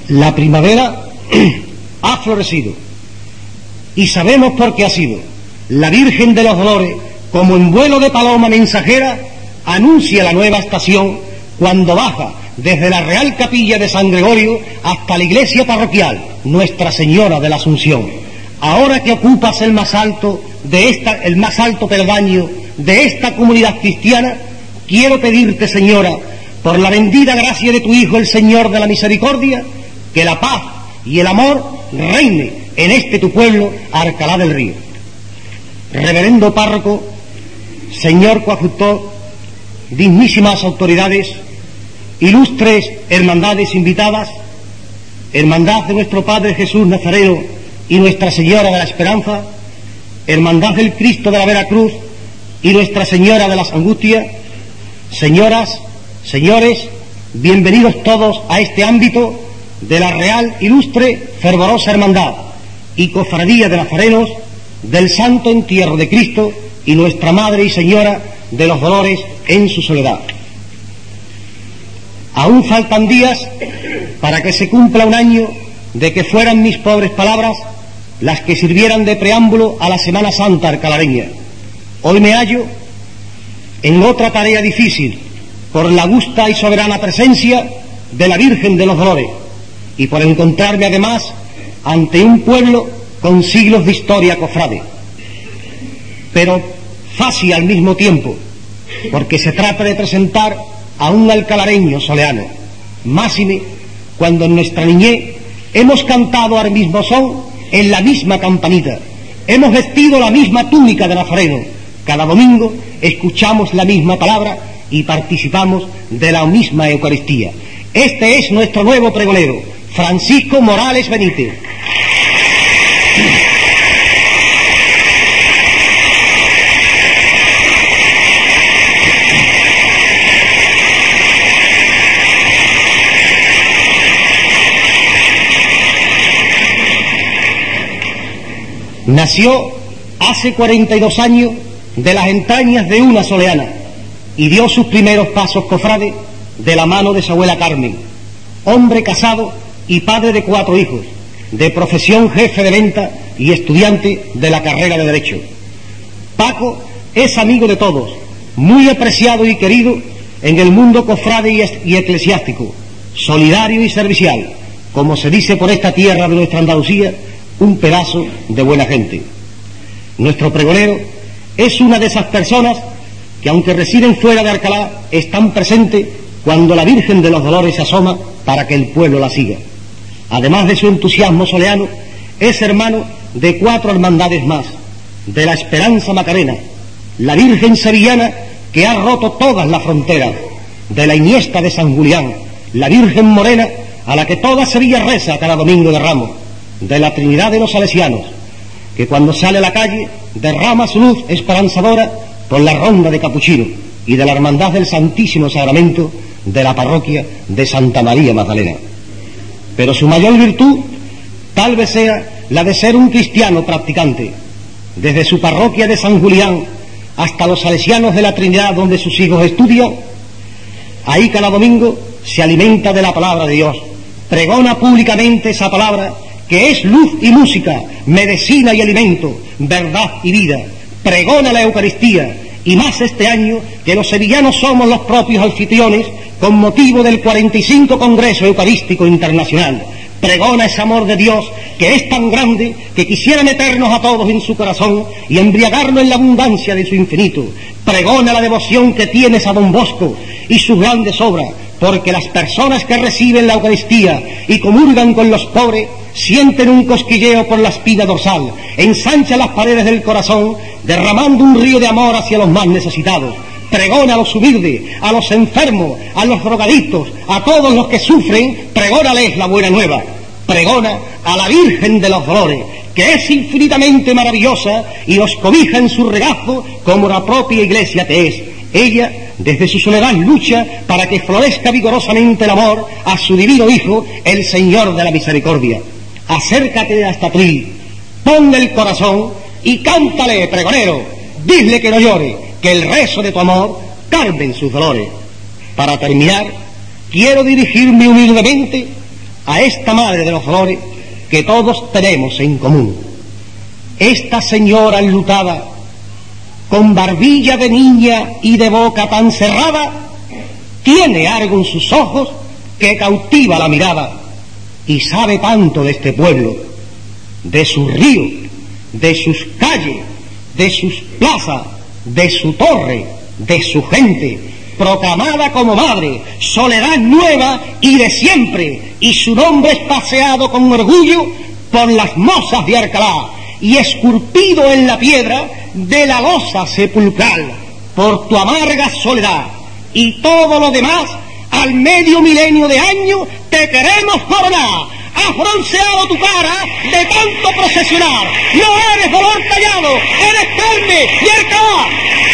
La primavera ha florecido y sabemos por qué ha sido. La Virgen de los Dolores, como en vuelo de paloma mensajera, anuncia la nueva estación cuando baja desde la Real Capilla de San Gregorio hasta la iglesia parroquial Nuestra Señora de la Asunción. Ahora que ocupas el más alto peldaño de esta comunidad cristiana, quiero pedirte, Señora, por la bendita gracia de tu Hijo, el Señor de la Misericordia, que la paz y el amor reine en este tu pueblo, Alcalá del Río. Reverendo párroco, señor coadjutor, dignísimas autoridades, ilustres hermandades invitadas, Hermandad de nuestro Padre Jesús Nazareno y Nuestra Señora de la Esperanza, Hermandad del Cristo de la Veracruz y Nuestra Señora de las Angustias, señoras, señores, bienvenidos todos a este ámbito de la Real, Ilustre, Fervorosa Hermandad y Cofradía de Nazarenos del Santo Entierro de Cristo y Nuestra Madre y Señora de los Dolores en su soledad. Aún faltan días para que se cumpla un año de que fueran mis pobres palabras las que sirvieran de preámbulo a la Semana Santa alcalareña. Hoy me hallo en otra tarea difícil por la augusta y soberana presencia de la Virgen de los Dolores y por encontrarme además ante un pueblo con siglos de historia cofrade, pero fácil al mismo tiempo, porque se trata de presentar a un alcalareño soleano, máxime cuando en nuestra niñez hemos cantado al mismo son en la misma campanita, hemos vestido la misma túnica de nazareno, cada domingo escuchamos la misma palabra y participamos de la misma Eucaristía. Este es nuestro nuevo pregonero, Francisco Morales Benítez. Nació hace 42 años de las entrañas de una soleana y dio sus primeros pasos cofrade de la mano de su abuela Carmen, hombre casado y padre de 4 hijos, de profesión jefe de venta y estudiante de la carrera de Derecho. Paco es amigo de todos, muy apreciado y querido en el mundo cofrade y eclesiástico, solidario y servicial, como se dice por esta tierra de nuestra Andalucía, un pedazo de buena gente. Nuestro pregonero es una de esas personas que, aunque residen fuera de Alcalá, están presentes cuando la Virgen de los Dolores se asoma para que el pueblo la siga. Además de su entusiasmo soleano, es hermano de 4 hermandades más, de la Esperanza Macarena, la Virgen Sevillana que ha roto todas las fronteras, de la Iniesta de San Julián, la Virgen Morena a la que toda Sevilla reza cada domingo de Ramos, de la Trinidad de los Salesianos, que cuando sale a la calle derrama su luz esperanzadora por la ronda de Capuchino, y de la Hermandad del Santísimo Sacramento de la parroquia de Santa María Magdalena. Pero su mayor virtud tal vez sea la de ser un cristiano practicante. Desde su parroquia de San Julián hasta los Salesianos de la Trinidad, donde sus hijos estudian, ahí cada domingo se alimenta de la palabra de Dios, pregona públicamente esa palabra que es luz y música, medicina y alimento, verdad y vida, pregona la Eucaristía, y más este año que los sevillanos somos los propios anfitriones con motivo del 45 Congreso Eucarístico Internacional. Pregona ese amor de Dios que es tan grande que quisiera meternos a todos en su corazón y embriagarnos en la abundancia de su infinito. Pregona la devoción que tienes a Don Bosco y sus grandes obras, porque las personas que reciben la Eucaristía y comulgan con los pobres sienten un cosquilleo por la espina dorsal, ensancha las paredes del corazón, derramando un río de amor hacia los más necesitados. Pregona a los humildes, a los enfermos, a los drogadictos, a todos los que sufren, pregónales la buena nueva. Pregona a la Virgen de los Dolores, que es infinitamente maravillosa y los cobija en su regazo como la propia Iglesia que es. Ella, desde su soledad, lucha para que florezca vigorosamente el amor a su divino Hijo, el Señor de la Misericordia. Acércate hasta ti, ponle el corazón y cántale, pregonero, dile que no llore, que el rezo de tu amor calme sus dolores. Para terminar, quiero dirigirme humildemente a esta Madre de los Dolores que todos tenemos en común. Esta señora enlutada, con barbilla de niña y de boca tan cerrada, tiene algo en sus ojos que cautiva la mirada y sabe tanto de este pueblo, de sus ríos, de sus calles, de sus plazas, de su torre, de su gente, proclamada como madre, soledad nueva y de siempre, y su nombre es paseado con orgullo por las mozas de Alcalá y esculpido en la piedra de la losa sepulcral por tu amarga soledad. Y todo lo demás, al medio milenio de años, te queremos coronar. Ha bronceado tu cara de tanto procesionar. No eres dolor callado, eres carne y Alcalá.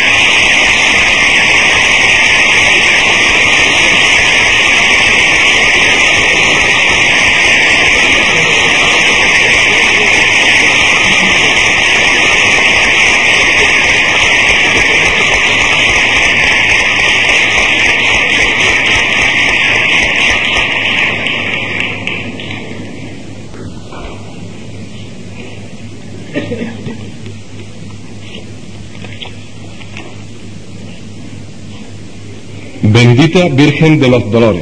Bendita Virgen de los Dolores,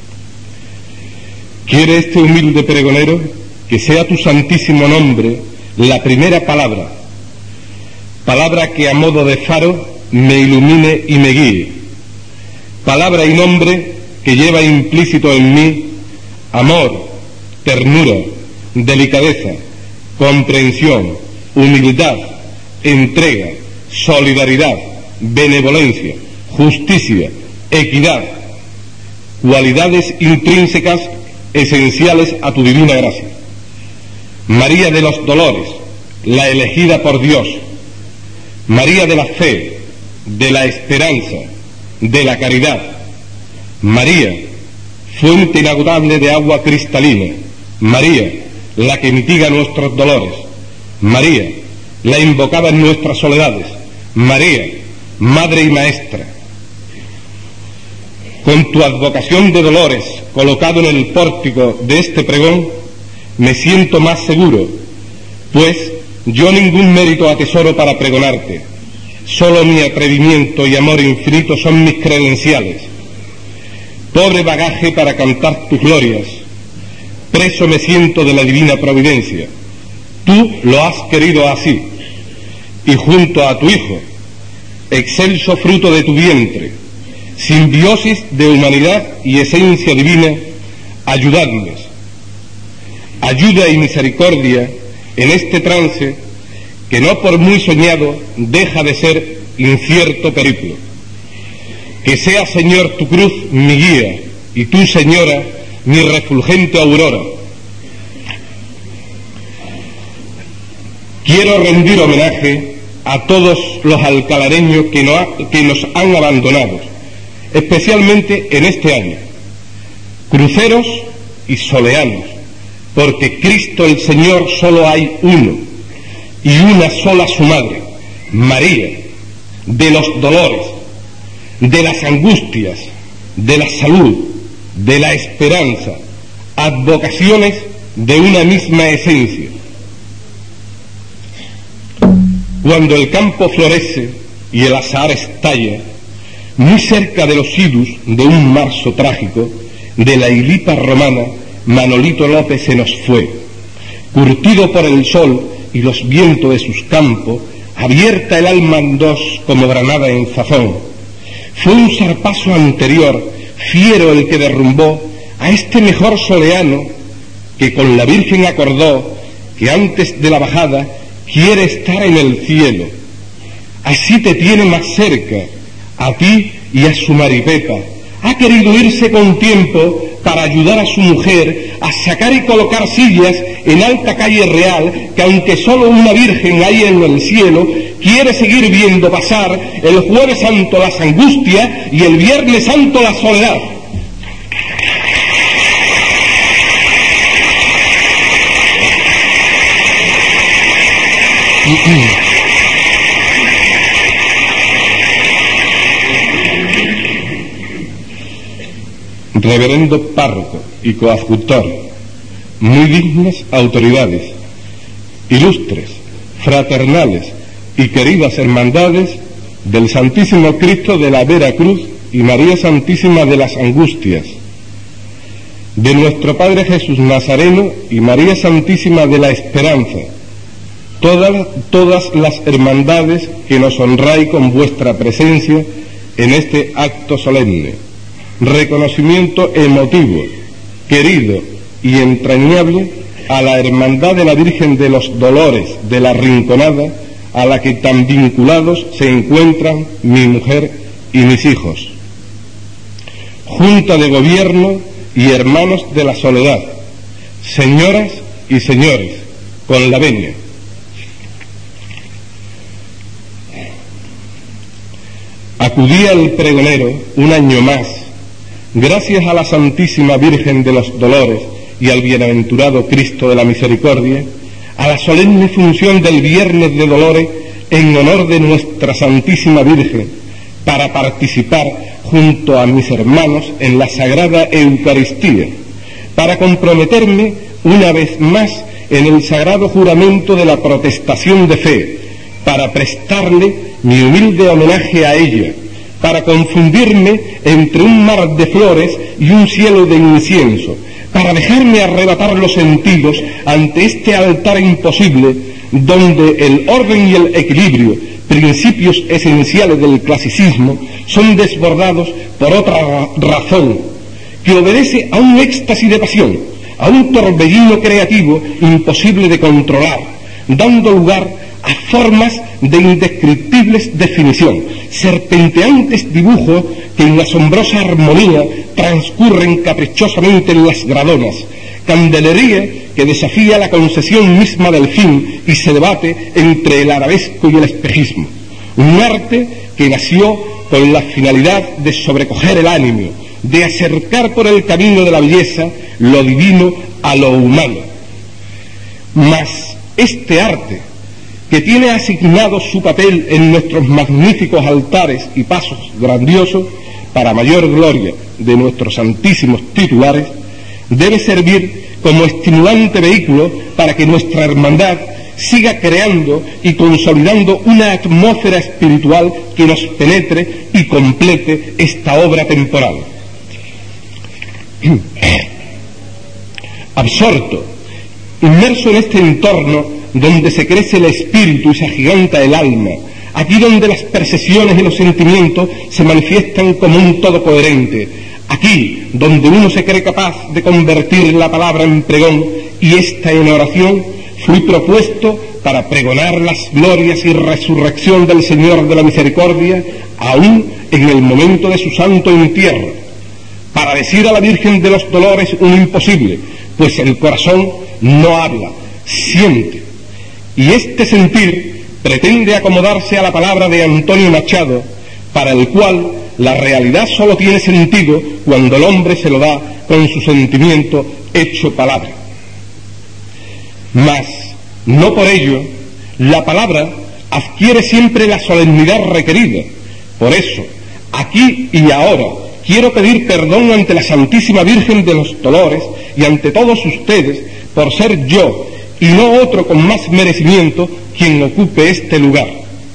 quiere este humilde pregonero que sea tu santísimo nombre la primera palabra, palabra que a modo de faro me ilumine y me guíe, palabra y nombre que lleva implícito en mí amor, ternura, delicadeza, comprensión, humildad, entrega, solidaridad, benevolencia, justicia, equidad, cualidades intrínsecas esenciales a tu divina gracia. María de los Dolores, la elegida por Dios, María de la fe, de la esperanza, de la caridad, María, fuente inagotable de agua cristalina, María, la que mitiga nuestros dolores, María, la invocada en nuestras soledades, María, Madre y Maestra. Con tu advocación de dolores colocado en el pórtico de este pregón, me siento más seguro, pues yo ningún mérito atesoro para pregonarte, solo mi atrevimiento y amor infinito son mis credenciales. Pobre bagaje para cantar tus glorias, preso me siento de la divina providencia, tú lo has querido así, y junto a tu Hijo, excelso fruto de tu vientre, simbiosis de humanidad y esencia divina, ayudadnos. Ayuda y misericordia en este trance que no por muy soñado deja de ser incierto periplo. Que sea, Señor, tu cruz mi guía y tú, Señora, mi refulgente aurora. Quiero rendir homenaje a todos los alcalareños que nos han abandonado, especialmente en este año, cruceros y soleanos, porque Cristo el Señor solo hay uno, y una sola su madre, María, de los dolores, de las angustias, de la salud, de la esperanza, advocaciones de una misma esencia. Cuando el campo florece y el azahar estalla, muy cerca de los idus de un marzo trágico, de la Ilipa romana, Manolito López se nos fue, curtido por el sol y los vientos de sus campos, abierta el alma en dos como granada en zafón. Fue un zarpazo anterior, fiero el que derrumbó a este mejor soleano, que con la Virgen acordó que antes de la bajada quiere estar en el cielo. Así te tiene más cerca, a ti y a su Maripepa. Ha querido irse con tiempo para ayudar a su mujer a sacar y colocar sillas en alta calle real, que aunque solo una virgen hay en el cielo, quiere seguir viendo pasar el Jueves Santo las angustias y el Viernes Santo la soledad. Reverendo párroco y coadjutor muy dignas autoridades, ilustres, fraternales y queridas hermandades del Santísimo Cristo de la Vera Cruz y María Santísima de las Angustias, de nuestro Padre Jesús Nazareno y María Santísima de la Esperanza, todas las hermandades que nos honráis con vuestra presencia en este acto solemne. Reconocimiento emotivo, querido y entrañable a la Hermandad de la Virgen de los Dolores de la Rinconada, a la que tan vinculados se encuentran mi mujer y mis hijos. Junta de Gobierno y hermanos de la Soledad, señoras y señores, con la venia. Acudí al pregonero un año más, gracias a la Santísima Virgen de los Dolores y al bienaventurado Cristo de la Misericordia, a la solemne función del Viernes de Dolores en honor de nuestra Santísima Virgen, para participar junto a mis hermanos en la Sagrada Eucaristía, para comprometerme una vez más en el sagrado juramento de la protestación de fe, para prestarle mi humilde homenaje a ella, para confundirme entre un mar de flores y un cielo de incienso, para dejarme arrebatar los sentidos ante este altar imposible, donde el orden y el equilibrio, principios esenciales del clasicismo, son desbordados por otra razón, que obedece a un éxtasis de pasión, a un torbellino creativo imposible de controlar, dando lugar a formas de indescriptibles definición, serpenteantes dibujos que en asombrosa armonía transcurren caprichosamente en las gradonas, candelería que desafía la concesión misma del fin y se debate entre el arabesco y el espejismo. Un arte que nació con la finalidad de sobrecoger el ánimo, de acercar por el camino de la belleza lo divino a lo humano. Mas este arte, que tiene asignado su papel en nuestros magníficos altares y pasos grandiosos, para mayor gloria de nuestros santísimos titulares, debe servir como estimulante vehículo para que nuestra hermandad siga creando y consolidando una atmósfera espiritual que nos penetre y complete esta obra temporal. Absorto, inmerso en este entorno donde se crece el espíritu y se agiganta el alma, aquí donde las percepciones y los sentimientos se manifiestan como un todo coherente, aquí donde uno se cree capaz de convertir la palabra en pregón y esta en oración, fui propuesto para pregonar las glorias y resurrección del Señor de la Misericordia, aún en el momento de su santo entierro, para decir a la Virgen de los Dolores un imposible, pues el corazón no habla, siente, y este sentir pretende acomodarse a la palabra de Antonio Machado, para el cual la realidad solo tiene sentido cuando el hombre se lo da con su sentimiento hecho palabra. Mas, no por ello, la palabra adquiere siempre la solemnidad requerida. Por eso, aquí y ahora, quiero pedir perdón ante la Santísima Virgen de los Dolores y ante todos ustedes por ser yo, y no otro con más merecimiento, quien ocupe este lugar.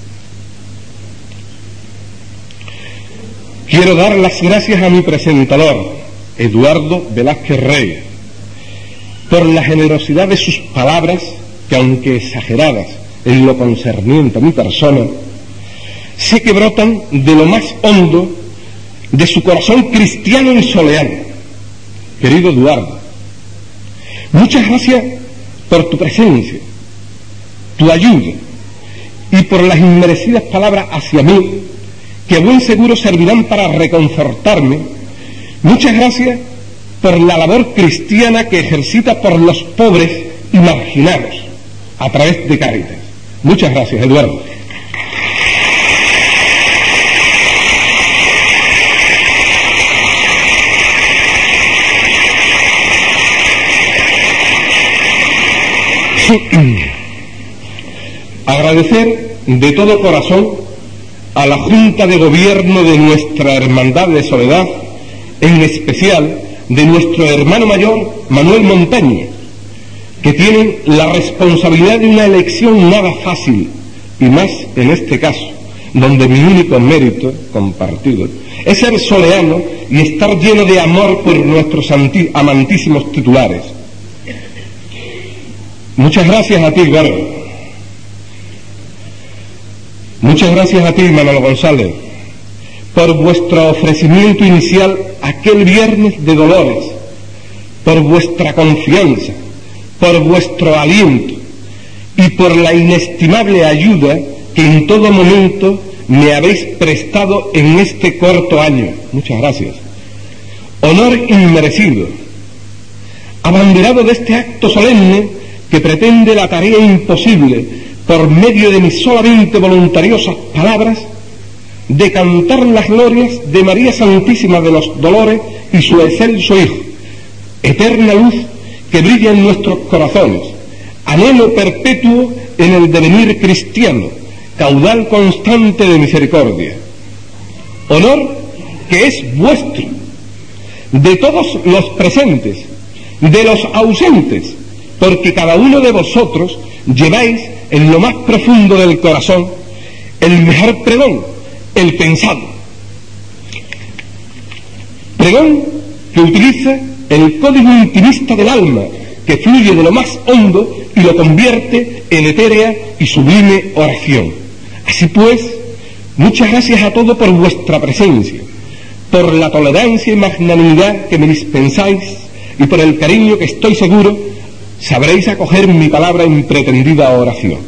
Quiero dar las gracias a mi presentador, Eduardo Velázquez Rey, por la generosidad de sus palabras, que aunque exageradas en lo concerniente a mi persona, sé que brotan de lo más hondo de su corazón cristiano y soleano. Querido Eduardo, muchas gracias por tu presencia, tu ayuda y por las inmerecidas palabras hacia mí, que a buen seguro servirán para reconfortarme. Muchas gracias por la labor cristiana que ejercita por los pobres y marginados a través de Cáritas. Muchas gracias, Eduardo. Agradecer de todo corazón a la Junta de Gobierno de nuestra Hermandad de Soledad, en especial de nuestro hermano mayor Manuel Montaña, que tienen la responsabilidad de una elección nada fácil, y más en este caso, donde mi único mérito compartido es ser soleano y estar lleno de amor por nuestros amantísimos titulares. Muchas gracias a ti, Gordo. Muchas gracias a ti, Manuel González, por vuestro ofrecimiento inicial aquel viernes de Dolores, por vuestra confianza, por vuestro aliento y por la inestimable ayuda que en todo momento me habéis prestado en este corto año. Muchas gracias. Honor inmerecido. Abanderado de este acto solemne que pretende la tarea imposible, por medio de mis solamente voluntariosas palabras, de cantar las glorias de María Santísima de los Dolores y su excelso Hijo, eterna luz que brilla en nuestros corazones, anhelo perpetuo en el devenir cristiano, caudal constante de misericordia. Honor que es vuestro, de todos los presentes, de los ausentes, porque cada uno de vosotros lleváis en lo más profundo del corazón el mejor pregón, el pensado. Pregón que utiliza el código intimista del alma, que fluye de lo más hondo y lo convierte en etérea y sublime oración. Así pues, muchas gracias a todos por vuestra presencia, por la tolerancia y magnanimidad que me dispensáis y por el cariño que estoy seguro sabréis acoger mi palabra en pretendida oración.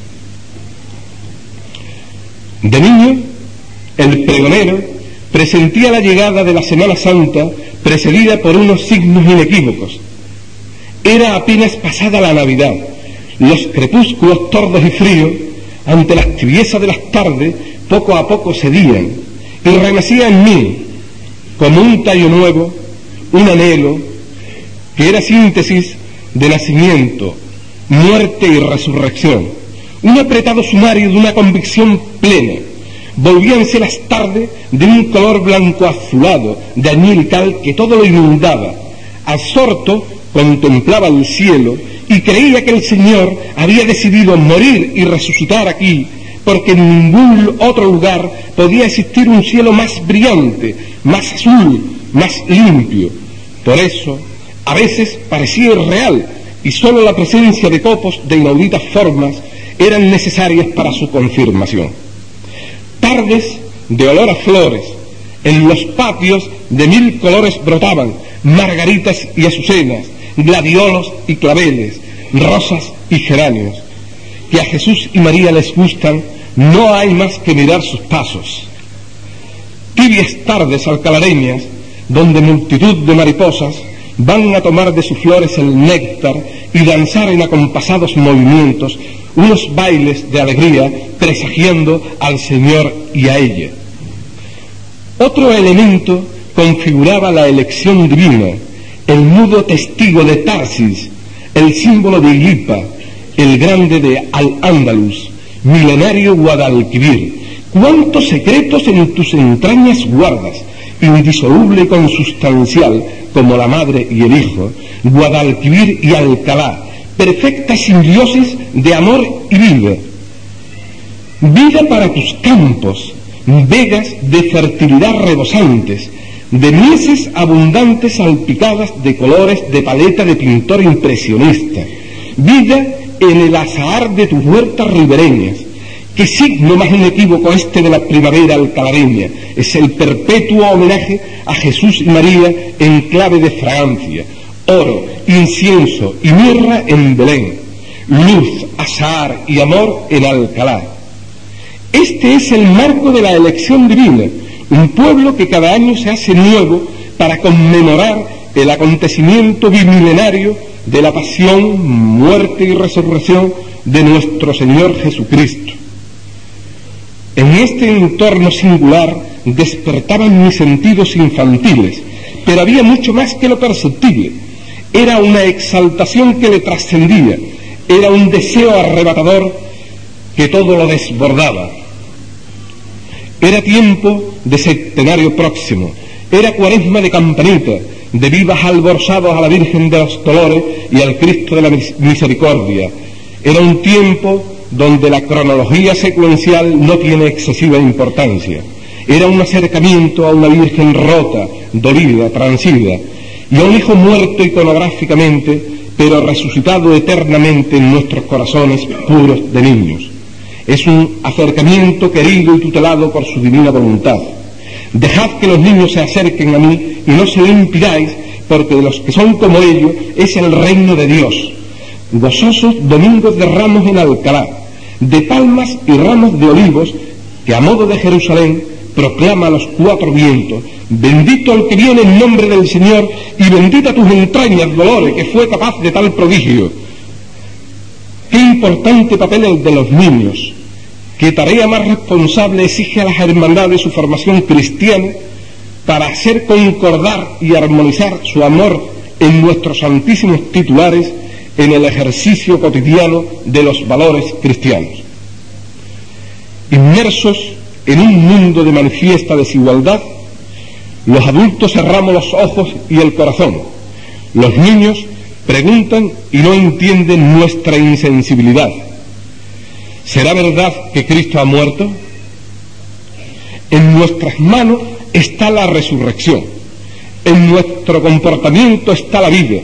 De niño, el pregonero presentía la llegada de la Semana Santa precedida por unos signos inequívocos. Era apenas pasada la Navidad, los crepúsculos tordos y fríos, ante las tibiezas de las tardes, poco a poco cedían, y renacía en mí, como un tallo nuevo, un anhelo, que era síntesis de nacimiento, muerte y resurrección, un apretado sumario de una convicción plena. Volvíanse las tardes de un color blanco azulado, de añil cal que todo lo inundaba. Absorto contemplaba el cielo y creía que el Señor había decidido morir y resucitar aquí, porque en ningún otro lugar podía existir un cielo más brillante, más azul, más limpio. Por eso, a veces parecía irreal, y sólo la presencia de copos de inauditas formas eran necesarias para su confirmación. Tardes de olor a flores, en los patios de 1000 colores brotaban margaritas y azucenas, gladiolos y claveles, rosas y geranios. Que a Jesús y María les gustan, no hay más que mirar sus pasos. Tibias tardes alcalareñas, donde multitud de mariposas van a tomar de sus flores el néctar y danzar en acompasados movimientos unos bailes de alegría, presagiando al Señor y a ella. Otro elemento configuraba la elección divina, el mudo testigo de Tarsis, el símbolo de Ilipa, el grande de Al-Ándalus, milenario Guadalquivir. Cuántos secretos en tus entrañas guardas, indisoluble y consustancial como la madre y el hijo, Guadalquivir y Alcalá, perfecta simbiosis de amor y vida. Vida para tus campos, vegas de fertilidad rebosantes, de mieses abundantes salpicadas de colores de paleta de pintor impresionista. Vida en el azahar de tus huertas ribereñas. Qué signo más inequívoco este de la primavera alcalareña. Es el perpetuo homenaje a Jesús y María en clave de fragancia. Oro, incienso y mirra en Belén. Luz, azahar y amor en Alcalá. Este es el marco de la elección divina, un pueblo que cada año se hace nuevo para conmemorar el acontecimiento bimilenario de la pasión, muerte y resurrección de nuestro Señor Jesucristo. En este entorno singular despertaban mis sentidos infantiles, pero había mucho más que lo perceptible. Era una exaltación que le trascendía, era un deseo arrebatador que todo lo desbordaba. Era tiempo de septenario próximo, era cuaresma de campanita, de vivas alborzados a la Virgen de los Dolores y al Cristo de la Misericordia. Era un tiempo donde la cronología secuencial no tiene excesiva importancia. Era un acercamiento a una Virgen rota, dolida, transida, y a un Hijo muerto iconográficamente, pero resucitado eternamente en nuestros corazones puros de niños. Es un acercamiento querido y tutelado por su divina voluntad. Dejad que los niños se acerquen a mí y no se lo impidáis, porque de los que son como ellos es el reino de Dios. Gozosos domingos de Ramos en Alcalá, de palmas y ramos de olivos, que a modo de Jerusalén proclama a los cuatro vientos: bendito el que viene en nombre del Señor, y bendita tus entrañas, Dolores, que fue capaz de tal prodigio. Qué importante papel el de los niños. Qué tarea más responsable exige a las hermandades su formación cristiana para hacer concordar y armonizar su amor en nuestros santísimos titulares en el ejercicio cotidiano de los valores cristianos. Inmersos en un mundo de manifiesta desigualdad, los adultos cerramos los ojos y el corazón. Los niños preguntan y no entienden nuestra insensibilidad. ¿Será verdad que Cristo ha muerto? En nuestras manos está la resurrección. En nuestro comportamiento está la vida.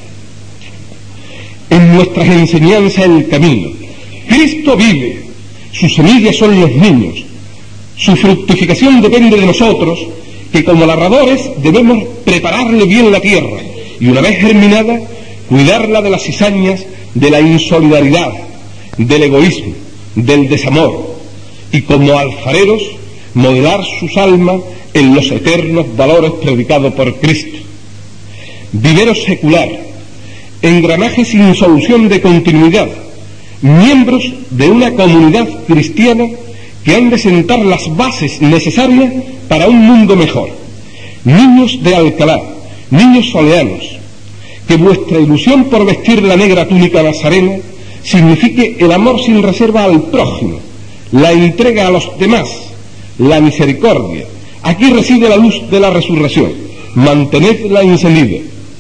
En nuestras enseñanzas el camino. Cristo vive. Sus semillas son los niños. Su fructificación depende de nosotros, que como labradores debemos prepararle bien la tierra y una vez germinada, cuidarla de las cizañas de la insolidaridad, del egoísmo, del desamor, y como alfareros modelar sus almas en los eternos valores predicados por Cristo. Vivero secular, engranaje sin solución de continuidad, miembros de una comunidad cristiana que han de sentar las bases necesarias para un mundo mejor. Niños de Alcalá, niños soleanos, que vuestra ilusión por vestir la negra túnica nazarena signifique el amor sin reserva al prójimo, la entrega a los demás, la misericordia. Aquí reside la luz de la resurrección. Mantenedla encendida.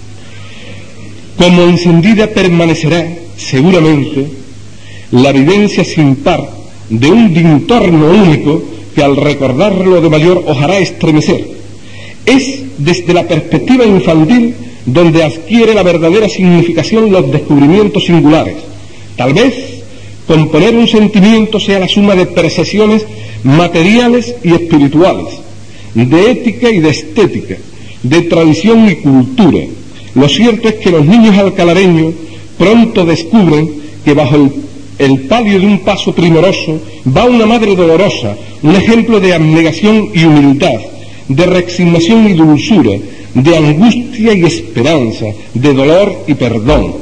Como encendida permanecerá, seguramente, la vivencia sin par de un dintorno único que al recordarlo de mayor os hará estremecer. Es desde la perspectiva infantil donde adquiere la verdadera significación los descubrimientos singulares. Tal vez componer un sentimiento sea la suma de percepciones materiales y espirituales, de ética y de estética, de tradición y cultura. Lo cierto es que los niños alcalareños pronto descubren que bajo el palio de un paso primoroso va una madre dolorosa, un ejemplo de abnegación y humildad, de resignación y dulzura, de angustia y esperanza, de dolor y perdón.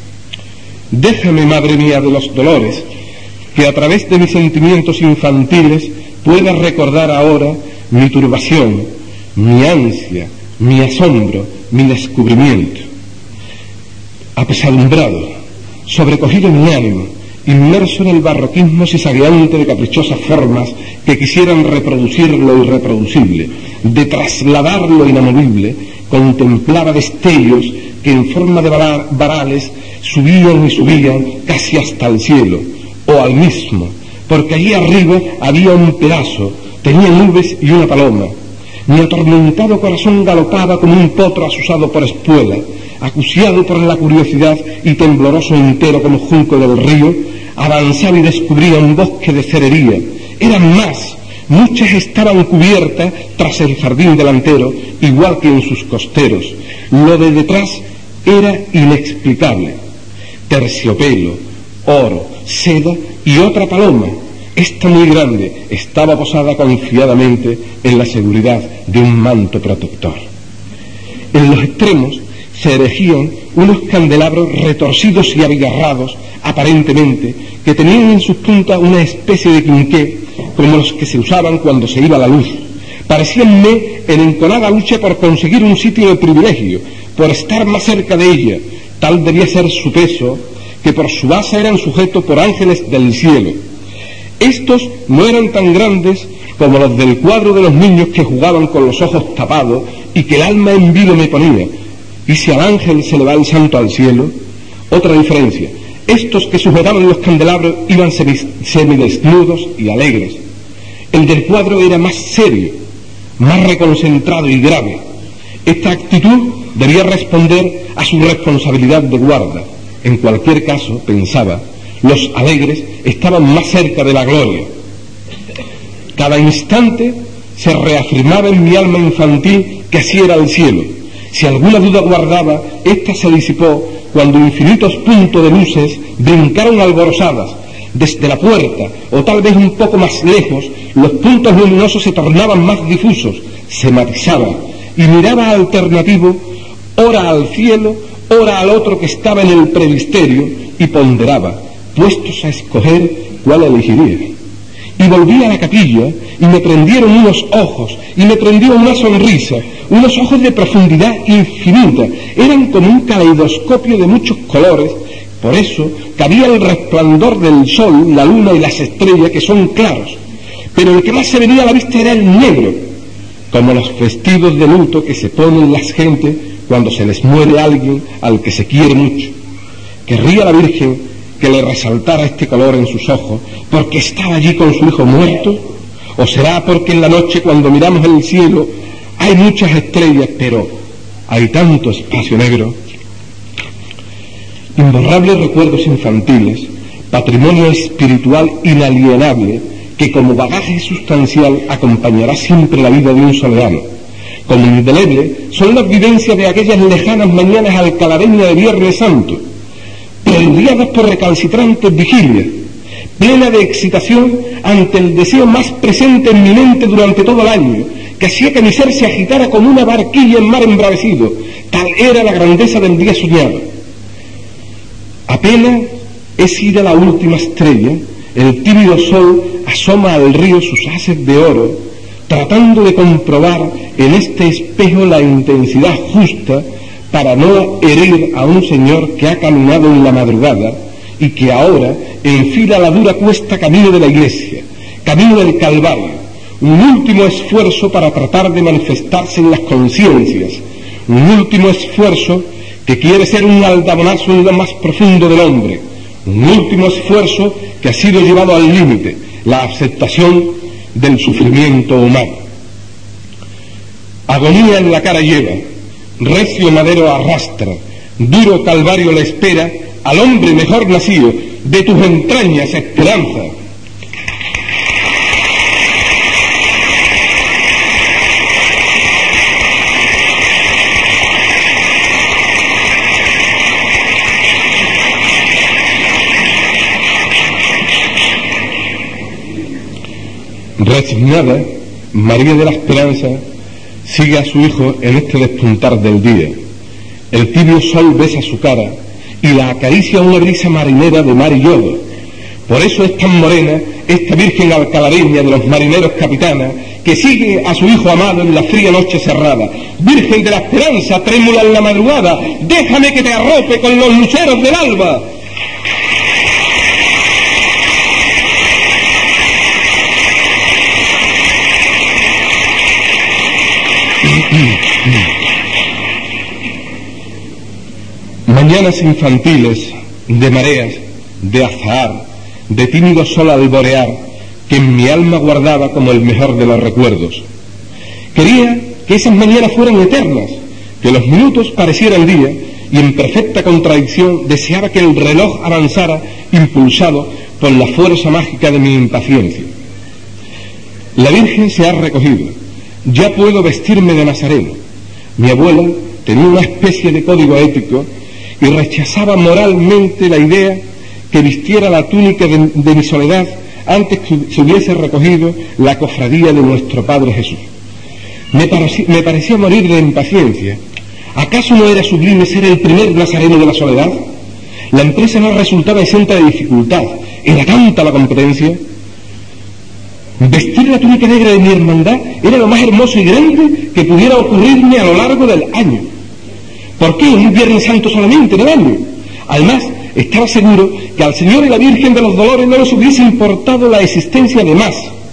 Déjame, Madre mía de los dolores, que a través de mis sentimientos infantiles pueda recordar ahora mi turbación, mi ansia, mi asombro, mi descubrimiento. Apesadumbrado, sobrecogido mi ánimo, inmerso en el barroquismo cizagueante de caprichosas formas que quisieran reproducir lo irreproducible, de trasladar lo inamovible, contemplaba destellos que en forma de varales subían y subían casi hasta el cielo, o al mismo, porque allí arriba había un pedazo, tenía nubes y una paloma. Mi atormentado corazón galopaba como un potro asusado por espuela, acuciado por la curiosidad y tembloroso entero como junco del río, avanzaba y descubría un bosque de cerería. Eran más, muchas estaban cubiertas tras el jardín delantero, igual que en sus costeros. Lo de detrás era inexplicable. Terciopelo, oro, seda y otra paloma, esta muy grande, estaba posada confiadamente en la seguridad de un manto protector. En los extremos se erigían unos candelabros retorcidos y abigarrados, aparentemente, que tenían en sus puntas una especie de quinqué, como los que se usaban cuando se iba la luz. Parecíanme en enconada lucha por conseguir un sitio de privilegio, por estar más cerca de ella. Tal debía ser su peso, que por su base eran sujetos por ángeles del cielo. Estos no eran tan grandes como los del cuadro de los niños que jugaban con los ojos tapados y que el alma en vilo me ponía. Y si al ángel se le va el santo al cielo, otra diferencia, estos que sujetaban los candelabros iban semidesnudos y alegres. El del cuadro era más serio, más reconcentrado y grave. Esta actitud debía responder a su responsabilidad de guarda. En cualquier caso, pensaba, los alegres estaban más cerca de la gloria. Cada instante se reafirmaba en mi alma infantil que así era el cielo. Si alguna duda guardaba, ésta se disipó cuando infinitos puntos de luces brincaron alborozadas. Desde la puerta, o tal vez un poco más lejos, los puntos luminosos se tornaban más difusos, se matizaban, y miraba alternativo, ora al cielo, ora al otro que estaba en el presbiterio, y ponderaba, puestos a escoger cuál elegiría. Y volví a la capilla, y me prendieron unos ojos, y me prendió una sonrisa, unos ojos de profundidad infinita, eran como un caleidoscopio de muchos colores. Por eso cabía el resplandor del sol, la luna y las estrellas, que son claros, pero el que más se venía a la vista era el negro, como los vestidos de luto que se ponen las gentes cuando se les muere alguien al que se quiere mucho. Querría la Virgen que le resaltara este color en sus ojos, porque estaba allí con su hijo muerto, o será porque en la noche cuando miramos el cielo hay muchas estrellas, pero hay tanto espacio negro. Imborrables recuerdos infantiles, patrimonio espiritual inalienable que como bagaje sustancial acompañará siempre la vida de un soleano. Como indeleble son las vivencias de aquellas lejanas mañanas alcalareñas de Viernes Santo, preludiadas por recalcitrantes vigilias, plena de excitación ante el deseo más presente en mi mente durante todo el año, que hacía que mi ser se agitara como una barquilla en mar embravecido. Tal era la grandeza del día soñado. Apenas es ida la última estrella, el tímido sol asoma al río sus haces de oro, tratando de comprobar en este espejo la intensidad justa para no herir a un señor que ha caminado en la madrugada y que ahora enfila la dura cuesta camino de la iglesia, camino del Calvario, un último esfuerzo para tratar de manifestarse en las conciencias, un último esfuerzo que quiere ser un aldabonazo en lo más profundo del hombre, un último esfuerzo que ha sido llevado al límite, la aceptación del sufrimiento humano. Agonía en la cara lleva, recio madero arrastra, duro calvario le espera al hombre mejor nacido, de tus entrañas esperanza. Resignada, María de la Esperanza sigue a su hijo en este despuntar del día. El tibio sol besa su cara y la acaricia una brisa marinera de mar y yodo. Por eso es tan morena esta virgen alcalareña de los marineros capitana que sigue a su hijo amado en la fría noche cerrada. Virgen de la Esperanza, trémula en la madrugada, déjame que te arrope con los luceros del alba. Mañanas infantiles, de mareas, de azahar, de tímido sol alborear, que en mi alma guardaba como el mejor de los recuerdos. Quería que esas mañanas fueran eternas, que los minutos parecieran día, y en perfecta contradicción deseaba que el reloj avanzara impulsado por la fuerza mágica de mi impaciencia. La Virgen se ha recogido, ya puedo vestirme de nazareno. Mi abuela tenía una especie de código ético y rechazaba moralmente la idea que vistiera la túnica de mi soledad antes que se hubiese recogido la cofradía de nuestro Padre Jesús. Me parecía morir de impaciencia. ¿Acaso no era sublime ser el primer nazareno de la soledad? La empresa no resultaba exenta de dificultad. Era tanta la competencia. Vestir la túnica negra de mi hermandad era lo más hermoso y grande que pudiera ocurrirme a lo largo del año. ¿Por qué un Viernes Santo solamente en el año? Además, estaba seguro que al Señor y la Virgen de los Dolores no les hubiese importado la existencia de más,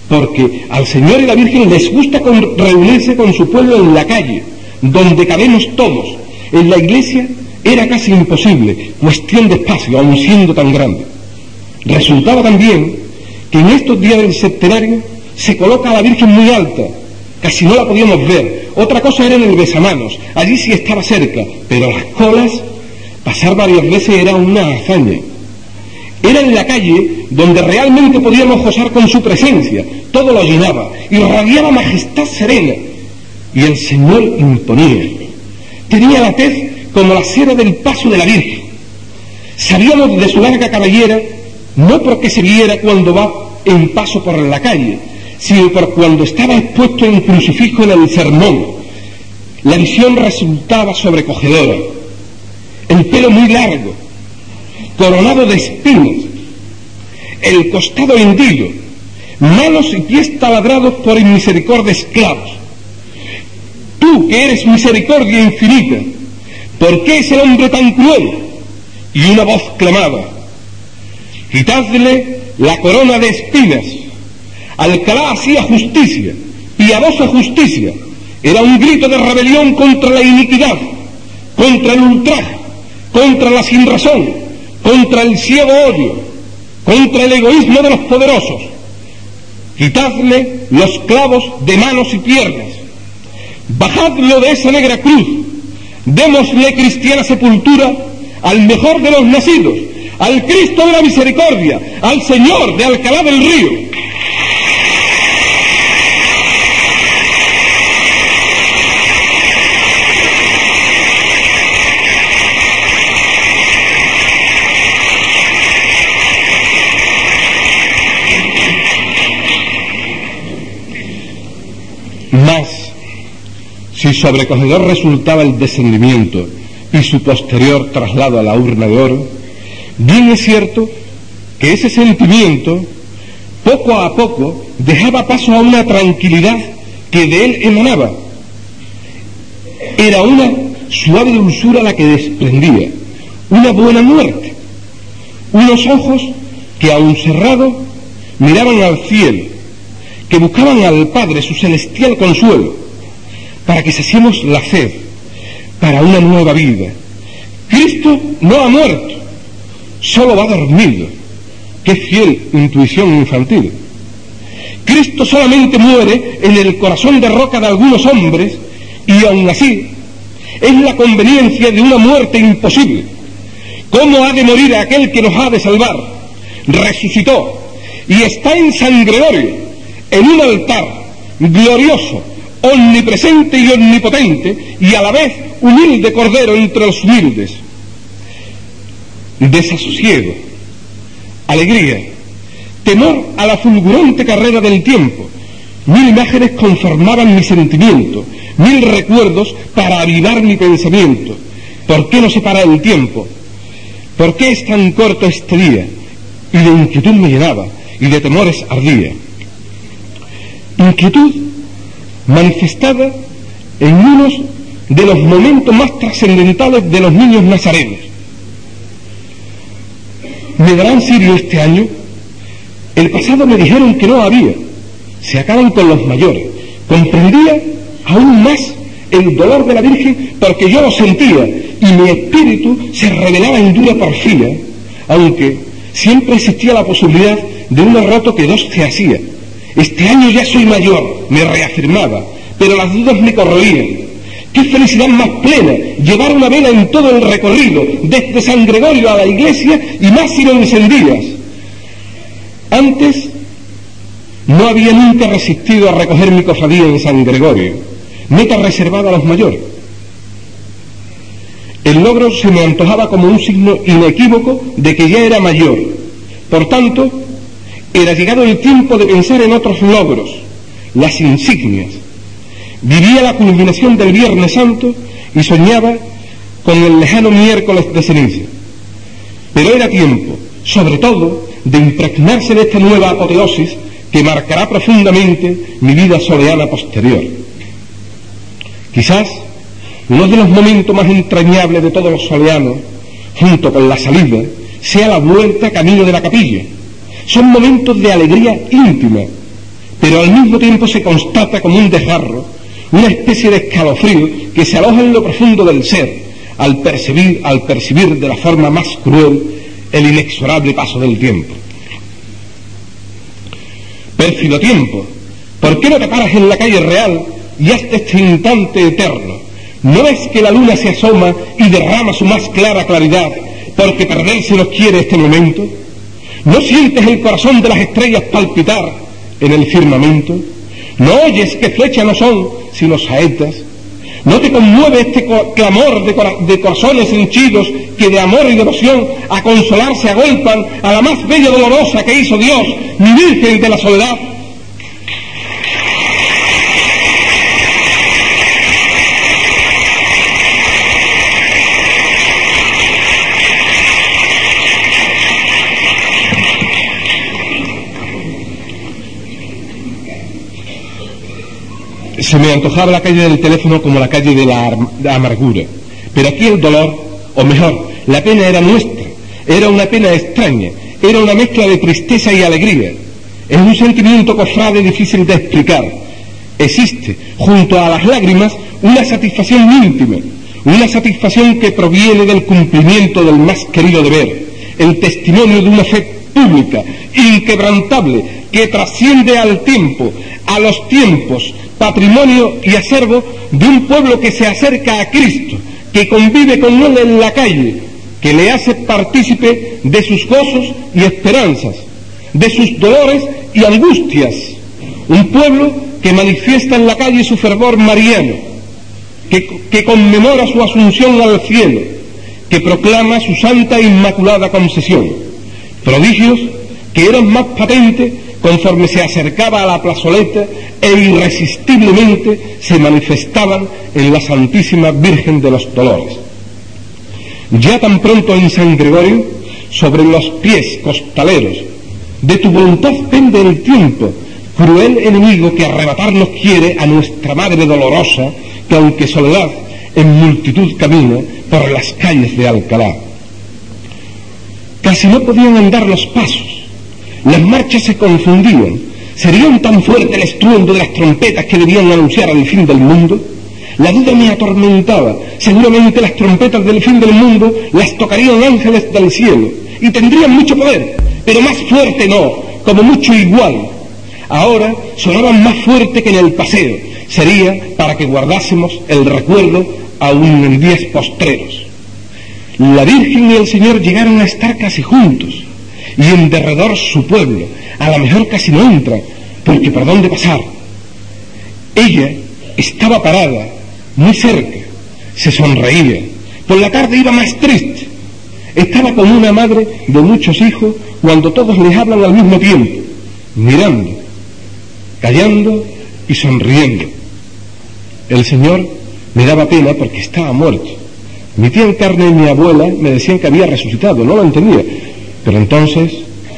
porque al Señor y la Virgen les gusta reunirse con su pueblo en la calle, donde cabemos todos. En la iglesia era casi imposible, cuestión de espacio, aun siendo tan grande. Resultaba también que en estos días del septenario se coloca a la Virgen muy alta, casi no la podíamos ver. Otra cosa era en el besamanos, allí sí estaba cerca, pero las colas, pasar varias veces era una hazaña. Era en la calle donde realmente podíamos gozar con su presencia, todo lo llenaba, irradiaba majestad serena, y el Señor imponía. Tenía la tez como la cera del paso de la Virgen. Sabíamos de su larga cabellera, no porque se viera cuando va en paso por la calle, sino por cuando estaba expuesto en crucifijo en el sermón. La visión resultaba sobrecogedora. El pelo muy largo, coronado de espinas, el costado hendido, manos y pies taladrados por inmisericordia esclavos. Tú que eres misericordia infinita, ¿por qué es el hombre tan cruel? Y una voz clamaba: quitadle la corona de espinas. Alcalá hacía justicia, piadosa justicia. Era un grito de rebelión contra la iniquidad, contra el ultraje, contra la sinrazón, contra el ciego odio, contra el egoísmo de los poderosos. Quitadle los clavos de manos y piernas, bajadlo de esa negra cruz, démosle cristiana sepultura al mejor de los nacidos, al Cristo de la misericordia, al Señor de Alcalá del Río. Mas, si sobrecogedor resultaba el descendimiento y su posterior traslado a la urna de oro, bien es cierto que ese sentimiento, poco a poco, dejaba paso a una tranquilidad que de él emanaba. Era una suave dulzura la que desprendía, una buena muerte, unos ojos que aun cerrados miraban al cielo, que buscaban al Padre su celestial consuelo, para que saciemos la sed, para una nueva vida. Cristo no ha muerto, solo va dormido. Qué fiel intuición infantil. Cristo solamente muere en el corazón de roca de algunos hombres, y aun así es la conveniencia de una muerte imposible. ¿Cómo ha de morir aquel que nos ha de salvar? Resucitó y está en San Gregorio, en un altar glorioso, omnipresente y omnipotente, y a la vez humilde cordero entre los humildes. Desasosiego, alegría, temor a la fulgurante carrera del tiempo. 1000 imágenes conformaban mi sentimiento, 1000 recuerdos para avivar mi pensamiento. ¿Por qué no se para el tiempo? ¿Por qué es tan corto este día? Y de inquietud me llenaba, y de temores ardía. Inquietud manifestada en unos de los momentos más trascendentales de los niños nazarenos. ¿Me darán cirio este año? El pasado me dijeron que no había. Se acaban con los mayores. Comprendía aún más el dolor de la Virgen porque yo lo sentía y mi espíritu se revelaba en dura porfía, aunque siempre existía la posibilidad de un arroto que dos se hacía. Este año ya soy mayor, me reafirmaba, pero las dudas me corroían. Qué felicidad más plena llevar una vela en todo el recorrido, desde San Gregorio a la iglesia, y más si lo encendías. Antes no había nunca resistido a recoger mi cofradía en San Gregorio, meta reservada a los mayores. El logro se me antojaba como un signo inequívoco de que ya era mayor. Por tanto, era llegado el tiempo de pensar en otros logros, las insignias. Vivía la culminación del Viernes Santo y soñaba con el lejano miércoles de ceniza. Pero era tiempo, sobre todo, de impregnarse de esta nueva apoteosis que marcará profundamente mi vida soleana posterior. Quizás uno de los momentos más entrañables de todos los soleanos, junto con la salida, sea la vuelta camino de la capilla. Son momentos de alegría íntima, pero al mismo tiempo se constata como un desgarro, una especie de escalofrío que se aloja en lo profundo del ser, al percibir de la forma más cruel el inexorable paso del tiempo. Pérfido tiempo, ¿por qué no te paras en la calle real y hasta este instante eterno? ¿No ves que la luna se asoma y derrama su más clara claridad, porque perderse nos quiere este momento? ¿No sientes el corazón de las estrellas palpitar en el firmamento? ¿No oyes que flechas no son, sino saetas? ¿No te conmueve este clamor de corazones henchidos que de amor y devoción a consolarse agolpan a la más bella dolorosa que hizo Dios, mi Virgen de la Soledad? Se me antojaba la calle del teléfono como la calle de la amargura, pero aquí el dolor, o mejor, la pena era nuestra, era una pena extraña, era una mezcla de tristeza y alegría. Es un sentimiento, cofrade, difícil de explicar. Existe, junto a las lágrimas, una satisfacción íntima, una satisfacción que proviene del cumplimiento del más querido deber, el testimonio de una fe pública, inquebrantable, que trasciende al tiempo, a los tiempos, patrimonio y acervo de un pueblo que se acerca a Cristo, que convive con él en la calle, que le hace partícipe de sus gozos y esperanzas, de sus dolores y angustias. Un pueblo que manifiesta en la calle su fervor mariano, que conmemora su asunción al cielo, que proclama su santa e inmaculada concesión. Prodigios que eran más patentes conforme se acercaba a la plazoleta e irresistiblemente se manifestaban en la Santísima Virgen de los Dolores. Ya tan pronto en San Gregorio, sobre los pies costaleros, de tu voluntad pende el tiempo, cruel enemigo que arrebatarnos quiere a nuestra Madre dolorosa, que aunque soledad, en multitud camina por las calles de Alcalá. Casi no podían andar los pasos, las marchas se confundían. ¿Serían tan fuerte el estruendo de las trompetas que debían anunciar el fin del mundo? La duda me atormentaba. Seguramente las trompetas del fin del mundo las tocarían ángeles del cielo y tendrían mucho poder, pero más fuerte no, como mucho igual. Ahora sonaban más fuerte que en el paseo. Sería para que guardásemos el recuerdo aún en días postreros. La Virgen y el Señor llegaron a estar casi juntos, y en derredor su pueblo, a lo mejor casi no entra, porque por dónde pasar. Ella estaba parada, muy cerca, se sonreía, por la tarde iba más triste, estaba como una madre de muchos hijos cuando todos les hablan al mismo tiempo, mirando, callando y sonriendo. El Señor me daba pena porque estaba muerto. Mi tía Encarna y mi abuela me decían que había resucitado, no lo entendía. Pero entonces,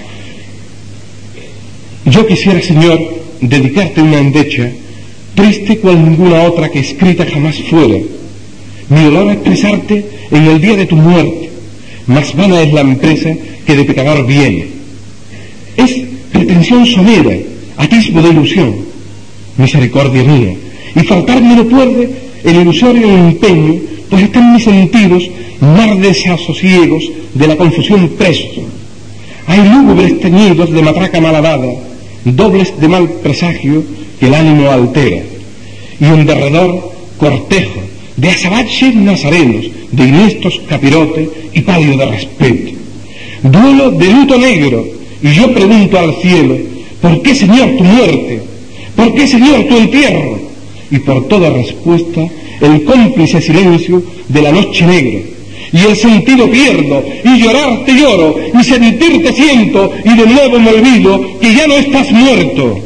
yo quisiera, Señor, dedicarte una endecha, triste cual ninguna otra que escrita jamás fuera. Mi dolor a expresarte en el día de tu muerte, más vana es la empresa que de pecador viene. Es pretensión somera, atisbo de ilusión, misericordia mía, y faltarme no puede el ilusorio empeño, pues están mis sentidos mar desasosiegos de la confusión presos. Hay lúgubres teñidos de matraca malhadada, dobles de mal presagio que el ánimo altera, y en derredor cortejo de azabaches nazarenos, de iniestos capirotes y palio de respeto. Duelo de luto negro, y yo pregunto al cielo, ¿por qué, Señor, tu muerte? ¿Por qué, Señor, tu entierro? Y por toda respuesta, el cómplice silencio de la noche negra. Y el sentido pierdo, y llorarte lloro, y sentirte siento, y de nuevo me olvido que ya no estás muerto.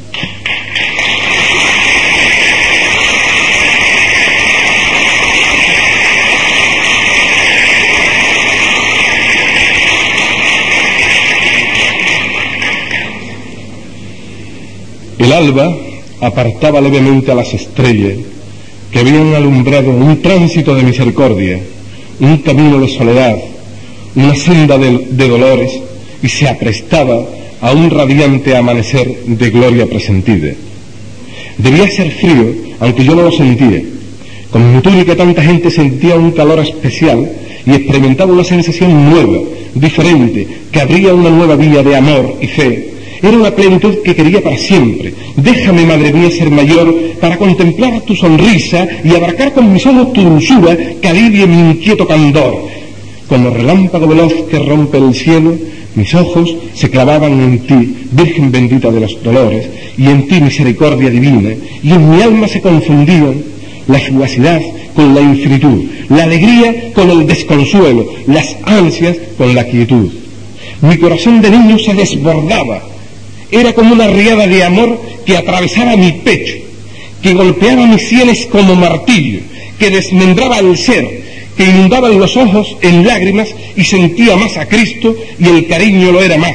El alba apartaba levemente a las estrellas que habían alumbrado un tránsito de misericordia, un camino de soledad, una senda de dolores, y se aprestaba a un radiante amanecer de gloria presentida. Debía ser frío, aunque yo no lo sentía. Con mi túnica tanta gente sentía un calor especial y experimentaba una sensación nueva, diferente, que abría una nueva vía de amor y fe. Era una plenitud que quería para siempre. Déjame, madre mía, ser mayor para contemplar tu sonrisa y abarcar con mis ojos tu dulzura que alivie mi inquieto candor. Como relámpago veloz que rompe el cielo, mis ojos se clavaban en ti, Virgen bendita de los dolores, y en ti misericordia divina, y en mi alma se confundían la fugacidad con la infinitud, la alegría con el desconsuelo, las ansias con la quietud. Mi corazón de niño se desbordaba. Era como una riada de amor que atravesaba mi pecho, que golpeaba mis sienes como martillo, que desmembraba el ser, que inundaba los ojos en lágrimas y sentía más a Cristo y el cariño lo era más.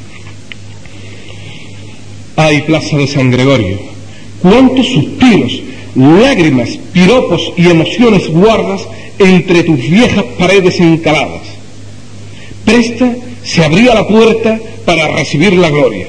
Ay, Plaza de San Gregorio, cuántos suspiros, lágrimas, piropos y emociones guardas entre tus viejas paredes encaladas. Presta se abría la puerta para recibir la gloria.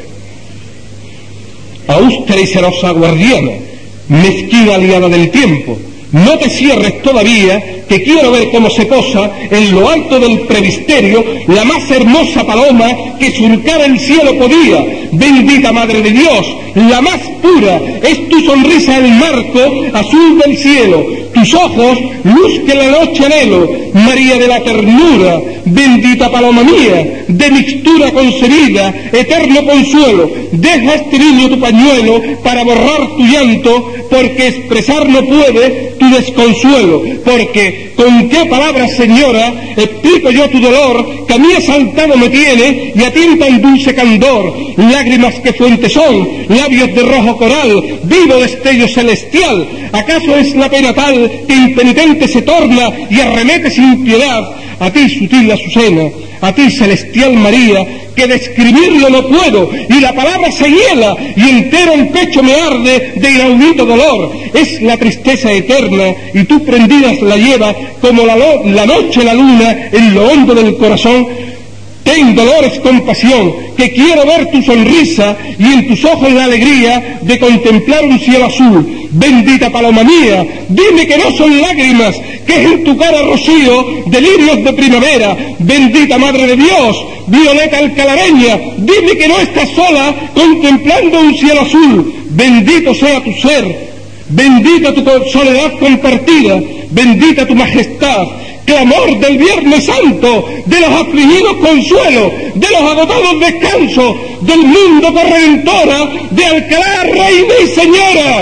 Austera y celosa guardiana, mezquina aliada del tiempo, no te cierres todavía, que quiero ver cómo se posa en lo alto del presbiterio la más hermosa paloma que surcar el cielo podía. Bendita Madre de Dios, la más pura, es tu sonrisa el marco azul del cielo, tus ojos luz que la noche anhelo, María de la ternura, bendita paloma mía, de mixtura concebida, eterno consuelo. Deja este niño tu pañuelo para borrar tu llanto, porque expresar no puede tu desconsuelo, porque con qué palabras, señora, explico yo tu dolor, que a mí asaltado me tiene y a ti tan dulce candor. Lágrimas que fuentes son, labios de rojo coral, vivo destello celestial. ¿Acaso es la pena tal que impenitente se torna y arremete sin piedad? A ti, sutil Azucena, a ti, celestial María, que describirlo no puedo, y la palabra se hiela, y entero el pecho me arde de inaudito dolor. Es la tristeza eterna, y tú prendidas la llevas, como la noche la luna, en lo hondo del corazón. Ten dolores compasión, que quiero ver tu sonrisa, y en tus ojos la alegría de contemplar un cielo azul. Bendita paloma mía, dime que no son lágrimas, que es en tu cara rocío, delirios de primavera. Bendita Madre de Dios, Violeta alcalareña, dime que no estás sola contemplando un cielo azul. Bendito sea tu ser, bendita tu soledad compartida, bendita tu majestad. Clamor del Viernes Santo, de los afligidos consuelo, de los agotados descanso, del mundo corredentora, de Alcalá, reina y señora.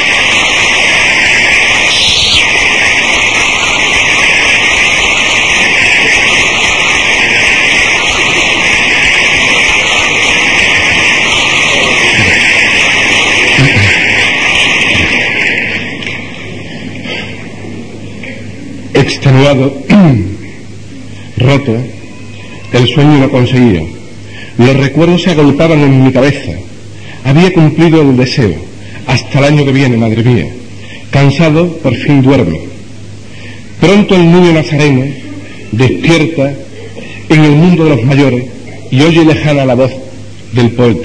Extenuado, roto, el sueño no conseguía. Los recuerdos se agolpaban en mi cabeza. Había cumplido el deseo. Hasta el año que viene, madre mía. Cansado, por fin duermo. Pronto el niño nazareno despierta en el mundo de los mayores y oye lejana la voz del poeta.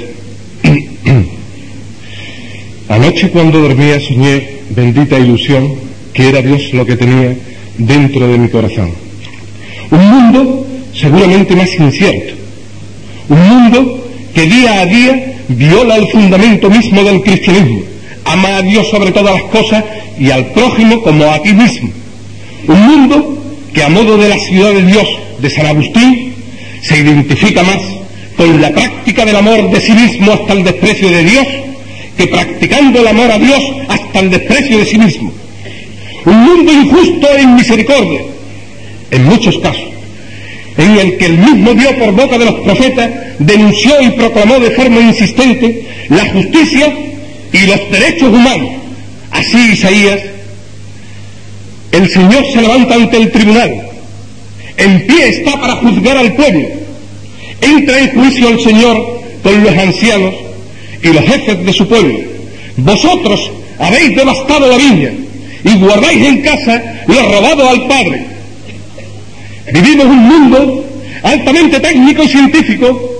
Anoche cuando dormía soñé, bendita ilusión, que era Dios lo que tenía dentro de mi corazón. Un mundo seguramente más incierto, un mundo que día a día viola el fundamento mismo del cristianismo. Ama a Dios sobre todas las cosas y al prójimo como a ti mismo. Un mundo que, a modo de la ciudad de Dios de San Agustín, se identifica más con la práctica del amor de sí mismo hasta el desprecio de Dios, que practicando el amor a Dios hasta el desprecio de sí mismo. Un mundo injusto e inmisericordia, en muchos casos, en el que el mismo Dios, por boca de los profetas, denunció y proclamó de forma insistente la justicia y los derechos humanos. Así Isaías, el Señor se levanta ante el tribunal, en pie está para juzgar al pueblo. Entra en juicio el Señor con los ancianos y los jefes de su pueblo. Vosotros habéis devastado la viña y guardáis en casa lo robado al Padre. Vivimos un mundo altamente técnico y científico,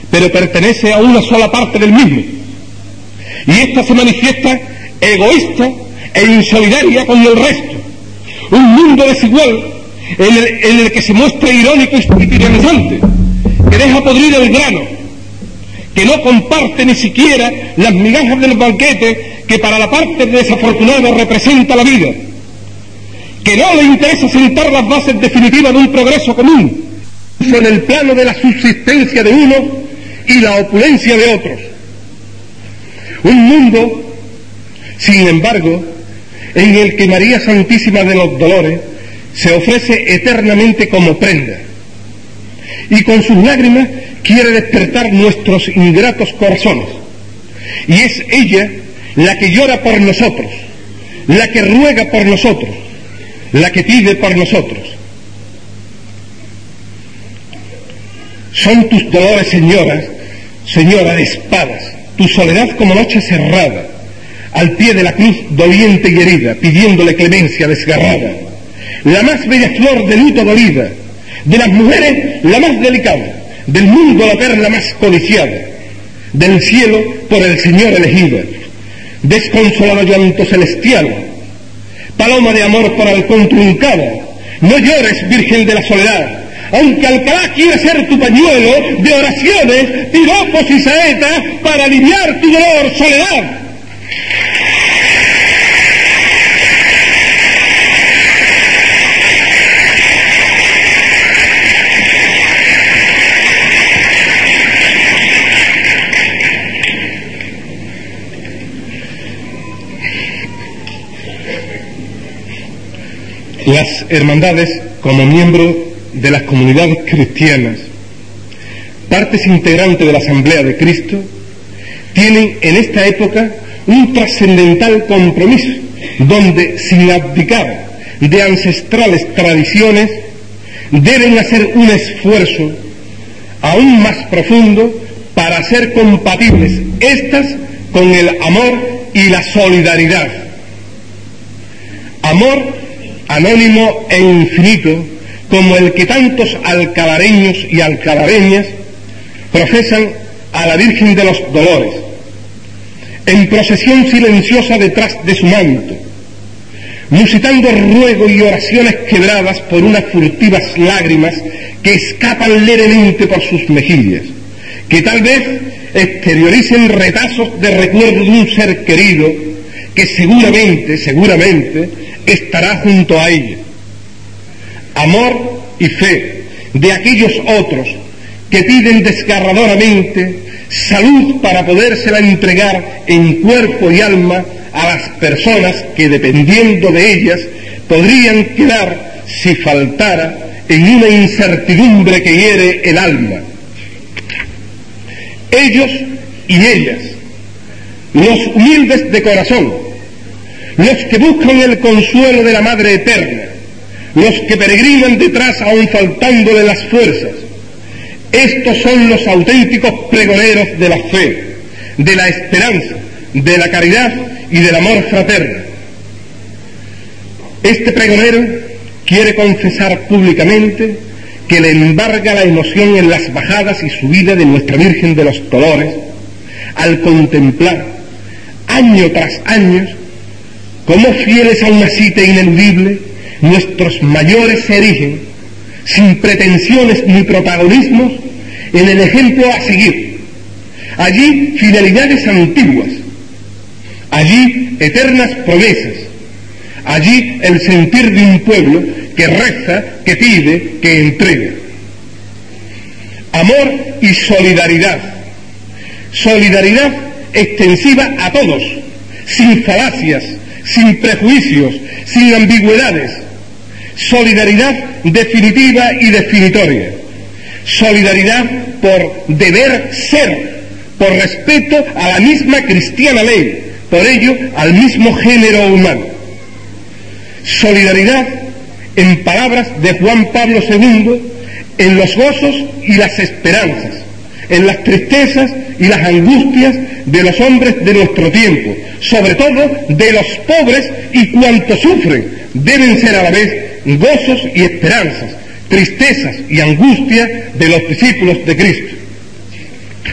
pero pertenece a una sola parte del mismo. Y esta se manifiesta egoísta e insolidaria con el resto. Un mundo desigual en el que se muestra irónico y tiranizante, que deja podrir el grano, que no comparte ni siquiera las migajas del banquete que para la parte desafortunada representa la vida, que no le interesa sentar las bases definitivas de un progreso común, en el plano de la subsistencia de unos y la opulencia de otros. Un mundo, sin embargo, en el que María Santísima de los Dolores se ofrece eternamente como prenda, y con sus lágrimas quiere despertar nuestros ingratos corazones, y es ella la que llora por nosotros, la que ruega por nosotros, la que pide por nosotros. Son tus dolores, señora de espadas, tu soledad como noche cerrada, al pie de la cruz doliente y herida, pidiéndole clemencia desgarrada, la más bella flor de luto dolida, de las mujeres la más delicada, del mundo la perla más codiciada, del cielo por el Señor elegida, desconsolada llanto celestial, paloma de amor por halcón truncada, no llores, Virgen de la soledad, aunque Alcalá quiere ser tu pañuelo de oraciones, piropos y saetas para aliviar tu dolor, soledad. Las hermandades, como miembros de las comunidades cristianas, partes integrantes de la Asamblea de Cristo, tienen en esta época un trascendental compromiso, donde, sin abdicar de ancestrales tradiciones, deben hacer un esfuerzo aún más profundo para hacer compatibles estas con el amor y la solidaridad. Amor anónimo e infinito, como el que tantos alcalareños y alcalareñas profesan a la Virgen de los Dolores, en procesión silenciosa detrás de su manto, musitando ruego y oraciones quebradas por unas furtivas lágrimas que escapan levemente por sus mejillas, que tal vez exterioricen retazos de recuerdo de un ser querido que seguramente estará junto a ella. Amor y fe de aquellos otros que piden desgarradoramente salud para podérsela entregar en cuerpo y alma a las personas que, dependiendo de ellas, podrían quedar, si faltara, en una incertidumbre que hiere el alma. Ellos y ellas, los humildes de corazón, los que buscan el consuelo de la Madre Eterna, los que peregrinan detrás aún faltándole las fuerzas, estos son los auténticos pregoneros de la fe, de la esperanza, de la caridad y del amor fraterno. Este pregonero quiere confesar públicamente que le embarga la emoción en las bajadas y subidas de nuestra Virgen de los Dolores, al contemplar, año tras año, cómo fieles a una cita ineludible, nuestros mayores se erigen, sin pretensiones ni protagonismos, en el ejemplo a seguir. Allí fidelidades antiguas, allí eternas promesas, allí el sentir de un pueblo que reza, que pide, que entrega. Amor y solidaridad, solidaridad extensiva a todos, sin falacias, sin prejuicios, sin ambigüedades, solidaridad definitiva y definitoria, solidaridad por deber ser, por respeto a la misma cristiana ley, por ello al mismo género humano. Solidaridad, en palabras de Juan Pablo II, en los gozos y las esperanzas, en las tristezas y las angustias de los hombres de nuestro tiempo, sobre todo de los pobres, y cuantos sufren deben ser a la vez gozos y esperanzas, tristezas y angustias de los discípulos de Cristo.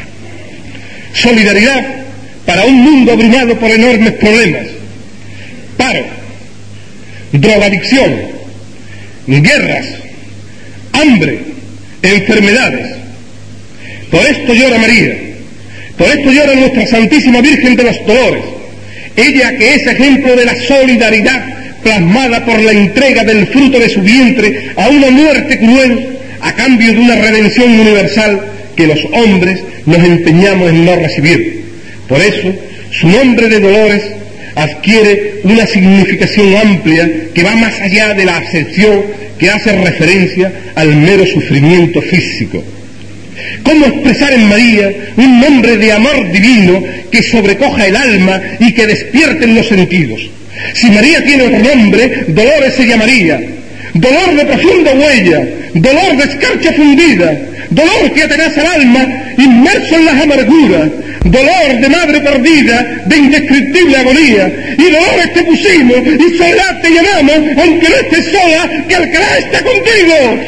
Solidaridad para un mundo abrumado por enormes problemas. Paro, drogadicción, guerras, hambre, enfermedades. Por esto llora María, por esto llora nuestra Santísima Virgen de los Dolores, ella que es ejemplo de la solidaridad plasmada por la entrega del fruto de su vientre a una muerte cruel a cambio de una redención universal que los hombres nos empeñamos en no recibir. Por eso, su nombre de Dolores adquiere una significación amplia que va más allá de la acepción que hace referencia al mero sufrimiento físico. ¿Cómo expresar en María un nombre de amor divino que sobrecoja el alma y que despierte los sentidos? Si María tiene otro nombre, Dolores se llamaría dolor de profunda huella, dolor de escarcha fundida, dolor que atenaza al alma inmerso en las amarguras, dolor de madre perdida, de indescriptible agonía, y dolores te pusimos y soledad te llamamos, aunque no estés sola, que Alcalá está contigo.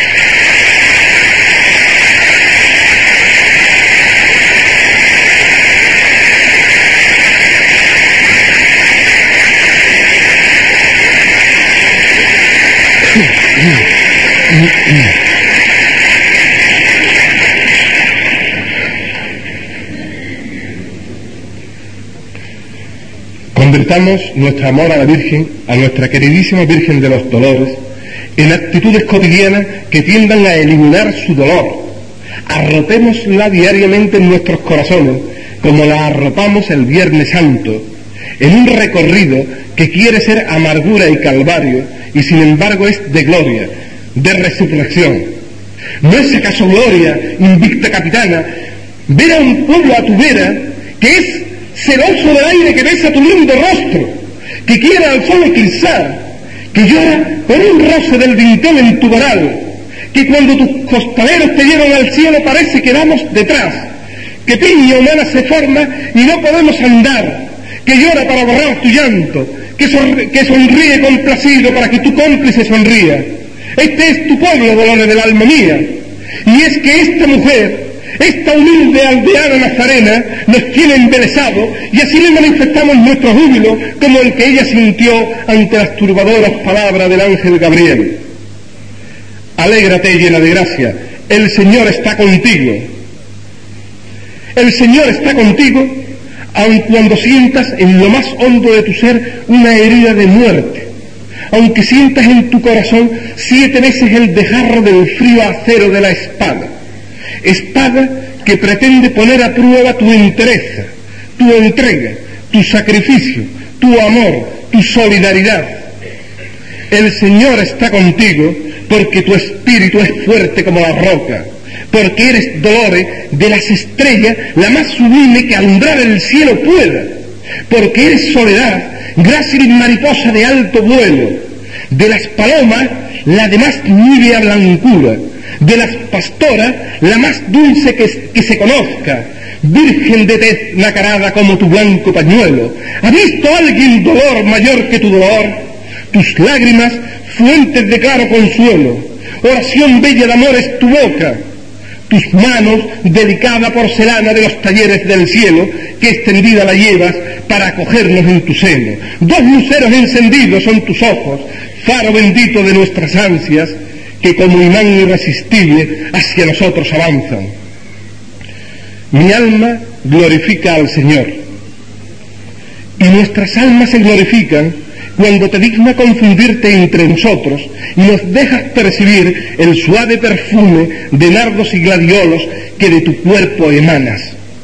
Convertamos nuestro amor a la Virgen, a nuestra queridísima Virgen de los Dolores, en actitudes cotidianas que tiendan a eliminar su dolor. Arropémosla diariamente en nuestros corazones, como la arropamos el Viernes Santo, en un recorrido que quiere ser amargura y calvario, y sin embargo es de gloria, de resurrección. ¿No es acaso gloria, invicta capitana, ver a un pueblo a tu vera que es celoso del aire que besa tu lindo rostro, que quiere al sol eclipsar, que llora por un roce del dintel en tu varal, que cuando tus costaleros te llevan al cielo parece que vamos detrás, que piña humana se forma y no podemos andar, que llora para borrar tu llanto, que sonríe complacido para que tu cómplice sonría? Este es tu pueblo, Dolores del alma mía, y es que esta mujer, esta humilde aldeana nazarena, nos tiene embelesados, y así le manifestamos nuestro júbilo como el que ella sintió ante las turbadoras palabras del ángel Gabriel. Alégrate llena de gracia, el Señor está contigo. El Señor está contigo, aun cuando sientas en lo más hondo de tu ser una herida de muerte, aunque sientas en tu corazón 7 veces el desgarro del frío acero de la espada que pretende poner a prueba tu entereza, tu entrega, tu sacrificio, tu amor, tu solidaridad. El Señor está contigo porque tu espíritu es fuerte como la roca, porque eres, Dolores, de las estrellas la más sublime que alumbrar el cielo pueda, porque eres soledad, grácil mariposa de alto vuelo, de las palomas la de más nívea blancura, de las pastoras la más dulce que se conozca, virgen de tez nacarada como tu blanco pañuelo. ¿Ha visto alguien dolor mayor que tu dolor? Tus lágrimas, fuentes de claro consuelo, oración bella de amor es tu boca, tus manos, delicada porcelana de los talleres del cielo, que extendida la llevas para acogernos en tu seno. 2 luceros encendidos son tus ojos, faro bendito de nuestras ansias, que como imán irresistible hacia nosotros avanzan. Mi alma glorifica al Señor, y nuestras almas se glorifican cuando te digna confundirte entre nosotros y nos dejas percibir el suave perfume de nardos y gladiolos que de tu cuerpo emanas.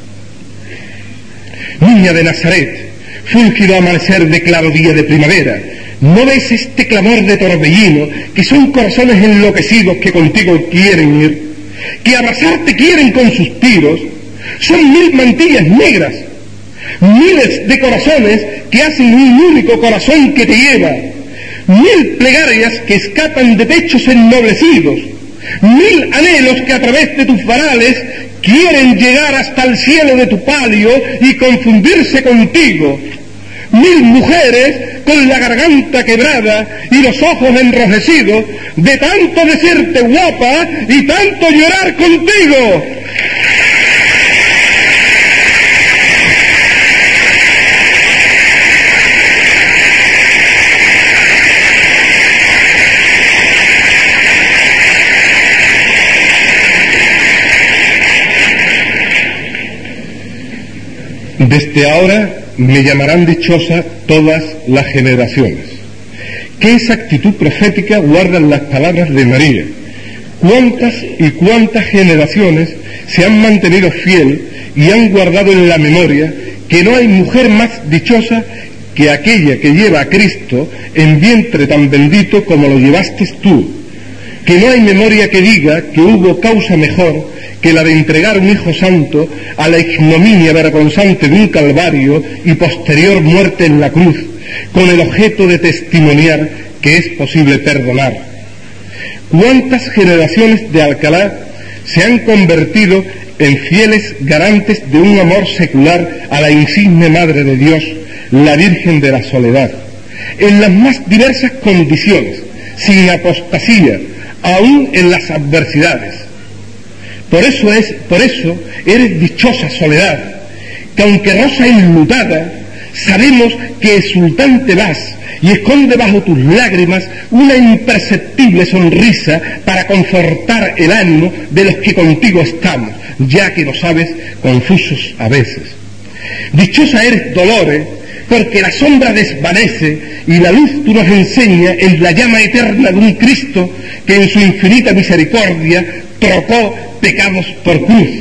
Niña de Nazaret, fúlgido amanecer de claro día de primavera, ¿no ves este clamor de torbellino, que son corazones enloquecidos que contigo quieren ir, que abrazarte quieren con suspiros? Son 1000 mantillas negras, miles de corazones que hacen un único corazón que te lleva, 1000 plegarias que escapan de pechos ennoblecidos, 1000 anhelos que a través de tus varales quieren llegar hasta el cielo de tu palio y confundirse contigo. 1000 mujeres con la garganta quebrada y los ojos enrojecidos de tanto decirte guapa y tanto llorar contigo. Desde ahora me llamarán dichosa todas las generaciones. ¿Qué exactitud profética guardan las palabras de María? ¿Cuántas y cuántas generaciones se han mantenido fiel y han guardado en la memoria que no hay mujer más dichosa que aquella que lleva a Cristo en vientre tan bendito como lo llevaste tú? Que no hay memoria que diga que hubo causa mejor que la de entregar un hijo santo a la ignominia vergonzante de un calvario y posterior muerte en la cruz, con el objeto de testimoniar que es posible perdonar. ¿Cuántas generaciones de Alcalá se han convertido en fieles garantes de un amor secular a la insigne Madre de Dios, la Virgen de la Soledad, en las más diversas condiciones, sin apostasía, aún en las adversidades? Por eso eres dichosa Soledad, que aunque rosa enlutada, sabemos que exultante vas y esconde bajo tus lágrimas una imperceptible sonrisa para confortar el ánimo de los que contigo estamos, ya que lo sabes confusos a veces. Dichosa eres Dolores, porque la sombra desvanece y la luz tú nos enseña en la llama eterna de un Cristo que en su infinita misericordia trocó pecados por cruz.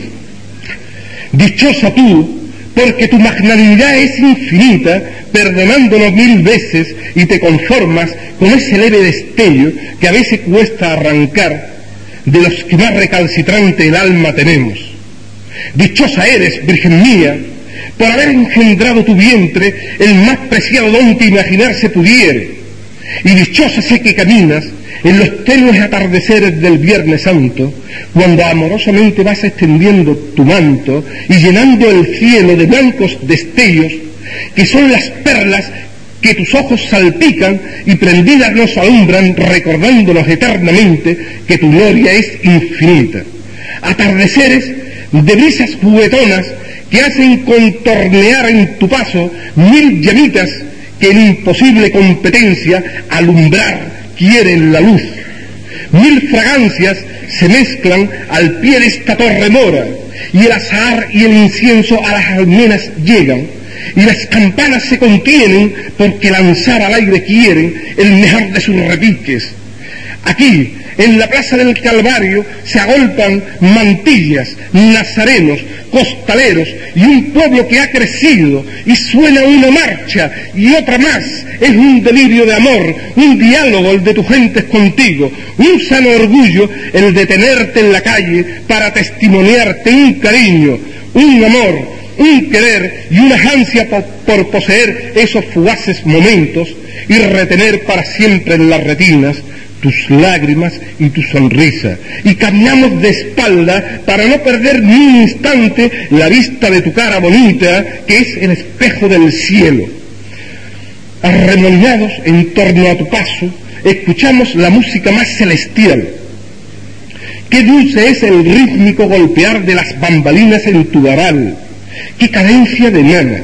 Dichosa tú, porque tu magnanimidad es infinita, perdonándonos 1000 veces, y te conformas con ese leve destello que a veces cuesta arrancar de los que más recalcitrante el alma tenemos. Dichosa eres, Virgen mía, por haber engendrado tu vientre el más preciado don que imaginarse pudiere, y dichosa sé que caminas en los tenues atardeceres del Viernes Santo, cuando amorosamente vas extendiendo tu manto y llenando el cielo de blancos destellos, que son las perlas que tus ojos salpican y prendidas nos alumbran, recordándonos eternamente que tu gloria es infinita. Atardeceres de brisas juguetonas que hacen contornear en tu paso 1000 llamitas que en imposible competencia alumbrar quieren la luz. 1000 fragancias se mezclan al pie de esta torre mora, y el azahar y el incienso a las almenas llegan, y las campanas se contienen porque lanzar al aire quieren el mejor de sus repiques. Aquí, en la plaza del Calvario, se agolpan mantillas, nazarenos, costaleros y un pueblo que ha crecido, y suena una marcha y otra más. Es un delirio de amor, un diálogo el de tus gentes contigo, un sano orgullo el de tenerte en la calle para testimoniarte un cariño, un amor, un querer y una ansia por poseer esos fugaces momentos y retener para siempre en las retinas tus lágrimas y tu sonrisa, y caminamos de espalda para no perder ni un instante la vista de tu cara bonita, que es el espejo del cielo. Arremolinados en torno a tu paso, escuchamos la música más celestial. Qué dulce es el rítmico golpear de las bambalinas en tu varal, qué cadencia de nana.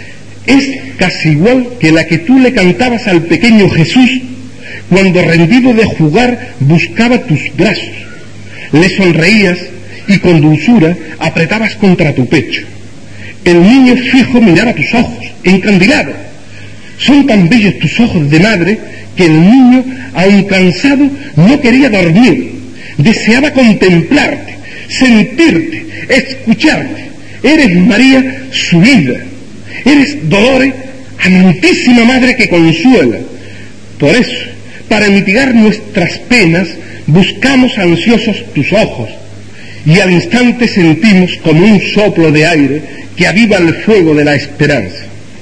Es casi igual que la que tú le cantabas al pequeño Jesús cuando, rendido de jugar, buscaba tus brazos. Le sonreías y con dulzura apretabas contra tu pecho. El niño fijo miraba tus ojos, encandilado. Son tan bellos tus ojos de madre que el niño, aun cansado, no quería dormir. Deseaba contemplarte, sentirte, escucharte. Eres María, su vida. Eres Dolores, amantísima madre que consuela. Por eso, para mitigar nuestras penas, buscamos ansiosos tus ojos, y al instante sentimos como un soplo de aire que aviva el fuego de la esperanza.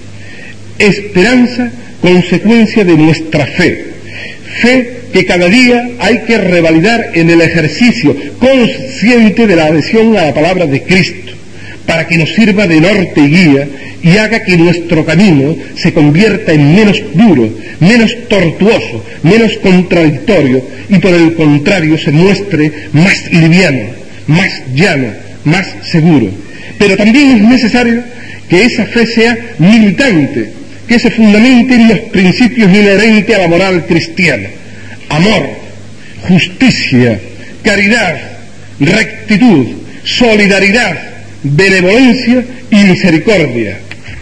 Esperanza, consecuencia de nuestra fe. Fe que cada día hay que revalidar en el ejercicio consciente de la adhesión a la palabra de Cristo, para que nos sirva de norte y guía y haga que nuestro camino se convierta en menos duro, menos tortuoso, menos contradictorio, y por el contrario se muestre más liviano, más llano, más seguro. Pero también es necesario que esa fe sea militante, que se fundamente en los principios inherentes a la moral cristiana: amor, justicia, caridad, rectitud, solidaridad, benevolencia y misericordia.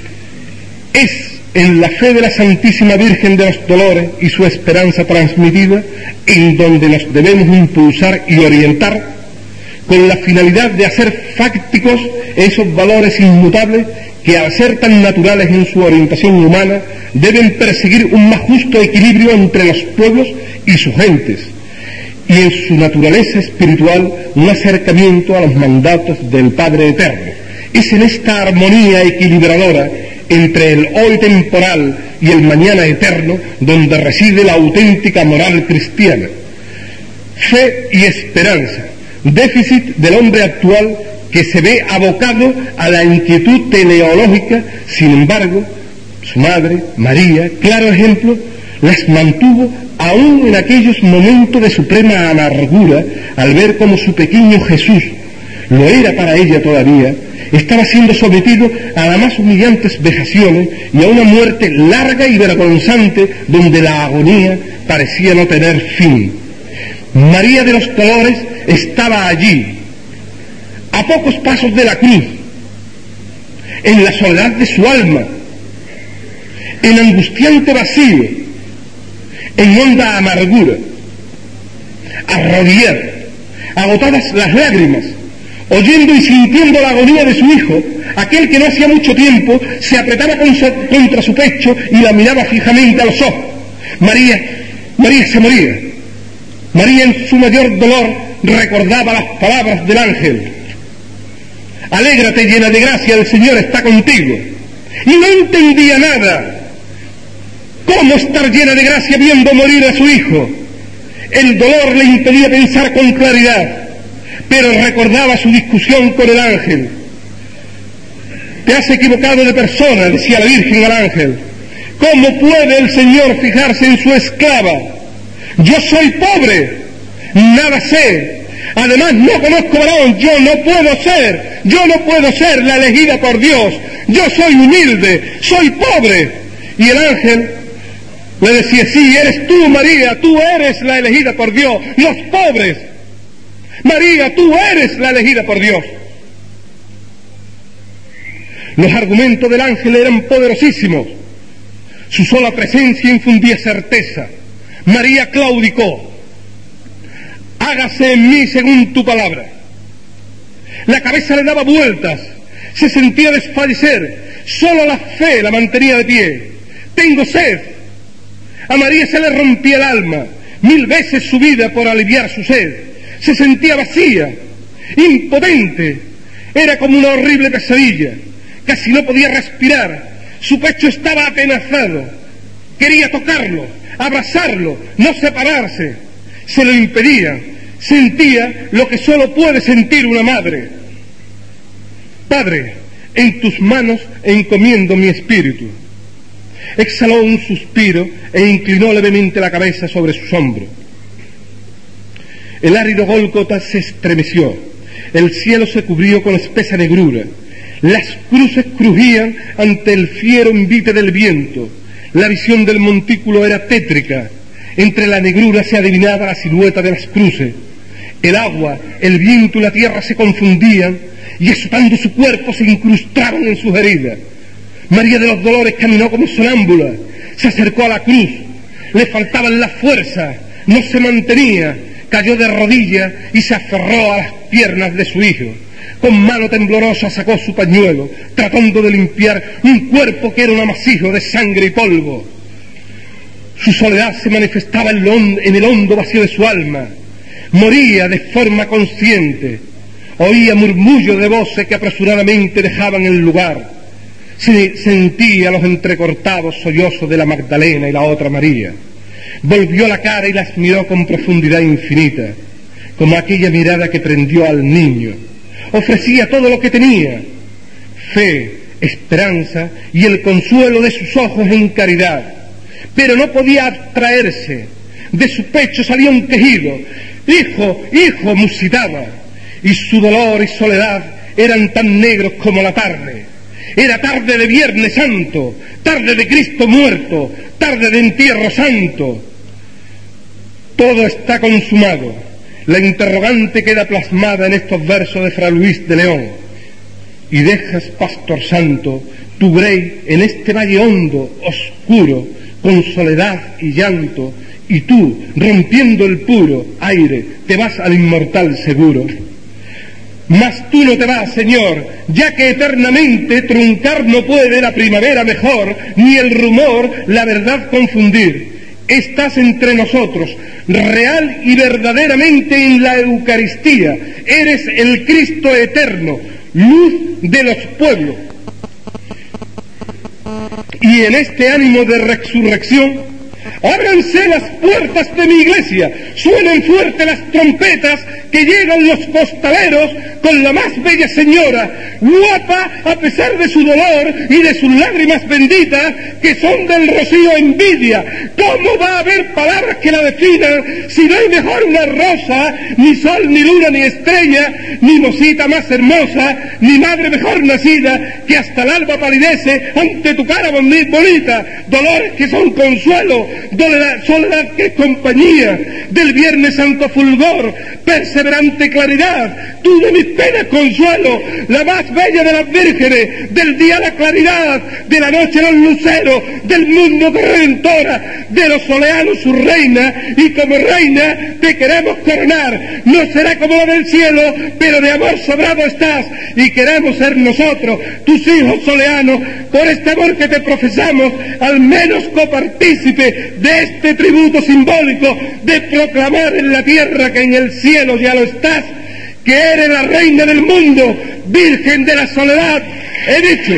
Es en la fe de la Santísima Virgen de los Dolores y su esperanza transmitida en donde nos debemos impulsar y orientar con la finalidad de hacer fácticos esos valores inmutables que, al ser tan naturales en su orientación humana, deben perseguir un más justo equilibrio entre los pueblos y sus gentes, y en su naturaleza espiritual un acercamiento a los mandatos del Padre Eterno. Es en esta armonía equilibradora entre el hoy temporal y el mañana eterno donde reside la auténtica moral cristiana. Fe y esperanza, déficit del hombre actual que se ve abocado a la inquietud teleológica. Sin embargo, su madre, María, claro ejemplo, las mantuvo aún en aquellos momentos de suprema amargura al ver cómo su pequeño Jesús, lo era para ella todavía, estaba siendo sometido a las más humillantes vejaciones y a una muerte larga y vergonzante donde la agonía parecía no tener fin. María de los Dolores estaba allí, a pocos pasos de la cruz, en la soledad de su alma, en angustiante vacío, en honda amargura, arrodillada, agotadas las lágrimas, oyendo y sintiendo la agonía de su hijo, aquel que no hacía mucho tiempo se apretaba contra su pecho y la miraba fijamente a los ojos. María se moría. María, en su mayor dolor, recordaba las palabras del ángel: alégrate, llena de gracia, el Señor está contigo. Y no entendía nada. ¿Cómo estar llena de gracia viendo morir a su hijo? El dolor le impedía pensar con claridad, pero recordaba su discusión con el ángel. Te has equivocado de persona, decía la Virgen al ángel. ¿Cómo puede el Señor fijarse en su esclava? Yo soy pobre, nada sé, además no conozco varón, yo no puedo ser la elegida por Dios, yo soy humilde, soy pobre. Y el ángel le decía: sí, eres tú, María, tú eres la elegida por Dios, los pobres. María, tú eres la elegida por Dios. Los argumentos del ángel eran poderosísimos. Su sola presencia infundía certeza. María claudicó: hágase en mí según tu palabra. La cabeza le daba vueltas, se sentía desfallecer, solo la fe la mantenía de pie. Tengo sed. A María se le rompía el alma, 1000 veces su vida por aliviar su sed. Se sentía vacía, impotente, era como una horrible pesadilla, casi no podía respirar, su pecho estaba atenazado, quería tocarlo, abrazarlo, no separarse, se lo impedía, sentía lo que solo puede sentir una madre. Padre, en tus manos encomiendo mi espíritu. Exhaló un suspiro e inclinó levemente la cabeza sobre sus hombros. El árido Gólgota se estremeció, el cielo se cubrió con espesa negrura, las cruces crujían ante el fiero envite del viento, la visión del montículo era tétrica, entre la negrura se adivinaba la silueta de las cruces, el agua, el viento y la tierra se confundían y azotando su cuerpo se incrustaban en sus heridas. María de los Dolores caminó como sonámbula, se acercó a la cruz, le faltaban las fuerzas, no se mantenía, cayó de rodillas y se aferró a las piernas de su hijo. Con mano temblorosa sacó su pañuelo, tratando de limpiar un cuerpo que era un amasijo de sangre y polvo. Su soledad se manifestaba en el hondo vacío de su alma. Moría de forma consciente. Oía murmullos de voces que apresuradamente dejaban el lugar. Se sentía los entrecortados sollozos de la Magdalena y la otra María. Volvió la cara y las miró con profundidad infinita, como aquella mirada que prendió al niño. Ofrecía todo lo que tenía: fe, esperanza y el consuelo de sus ojos en caridad. Pero no podía abstraerse. De su pecho salía un quejido: hijo, hijo, musitaba. Y su dolor y soledad eran tan negros como la tarde. Era tarde de Viernes Santo, tarde de Cristo muerto, tarde de entierro santo. Todo está consumado. La interrogante queda plasmada en estos versos de Fray Luis de León. y dejas, pastor santo, tu grey en este valle hondo, oscuro, con soledad y llanto, y tú, rompiendo el puro aire, te vas al inmortal seguro. Mas tú no te vas, Señor, ya que eternamente truncar no puede la primavera mejor, ni el rumor la verdad confundir. Estás entre nosotros, real y verdaderamente en la Eucaristía. Eres el Cristo eterno, luz de los pueblos. Y en este ánimo de resurrección, ábranse las puertas de mi iglesia, suenen fuerte las trompetas, que llegan los costaleros con la más bella señora, guapa a pesar de su dolor y de sus lágrimas benditas, que son del rocío envidia. ¿Cómo va a haber palabras que la definan si no hay mejor una rosa, ni sol, ni luna, ni estrella, ni mocita más hermosa, ni madre mejor nacida, que hasta el alba palidece ante tu cara bonita? Dolores que son consuelo, soledad que es compañía, del Viernes Santo fulgor, perseverante claridad, tú de mis penas consuelo, la más bella de las vírgenes, del día la claridad, de la noche los luceros, del mundo redentora, de los soleanos su reina, y como reina te queremos coronar. No será como la del cielo, pero de amor sobrado estás, y queremos ser nosotros, tus hijos soleanos, por este amor que te profesamos, al menos copartícipe de este tributo simbólico de proclamar en la tierra que en el cielo ya lo estás, que eres la reina del mundo, virgen de la soledad. He dicho.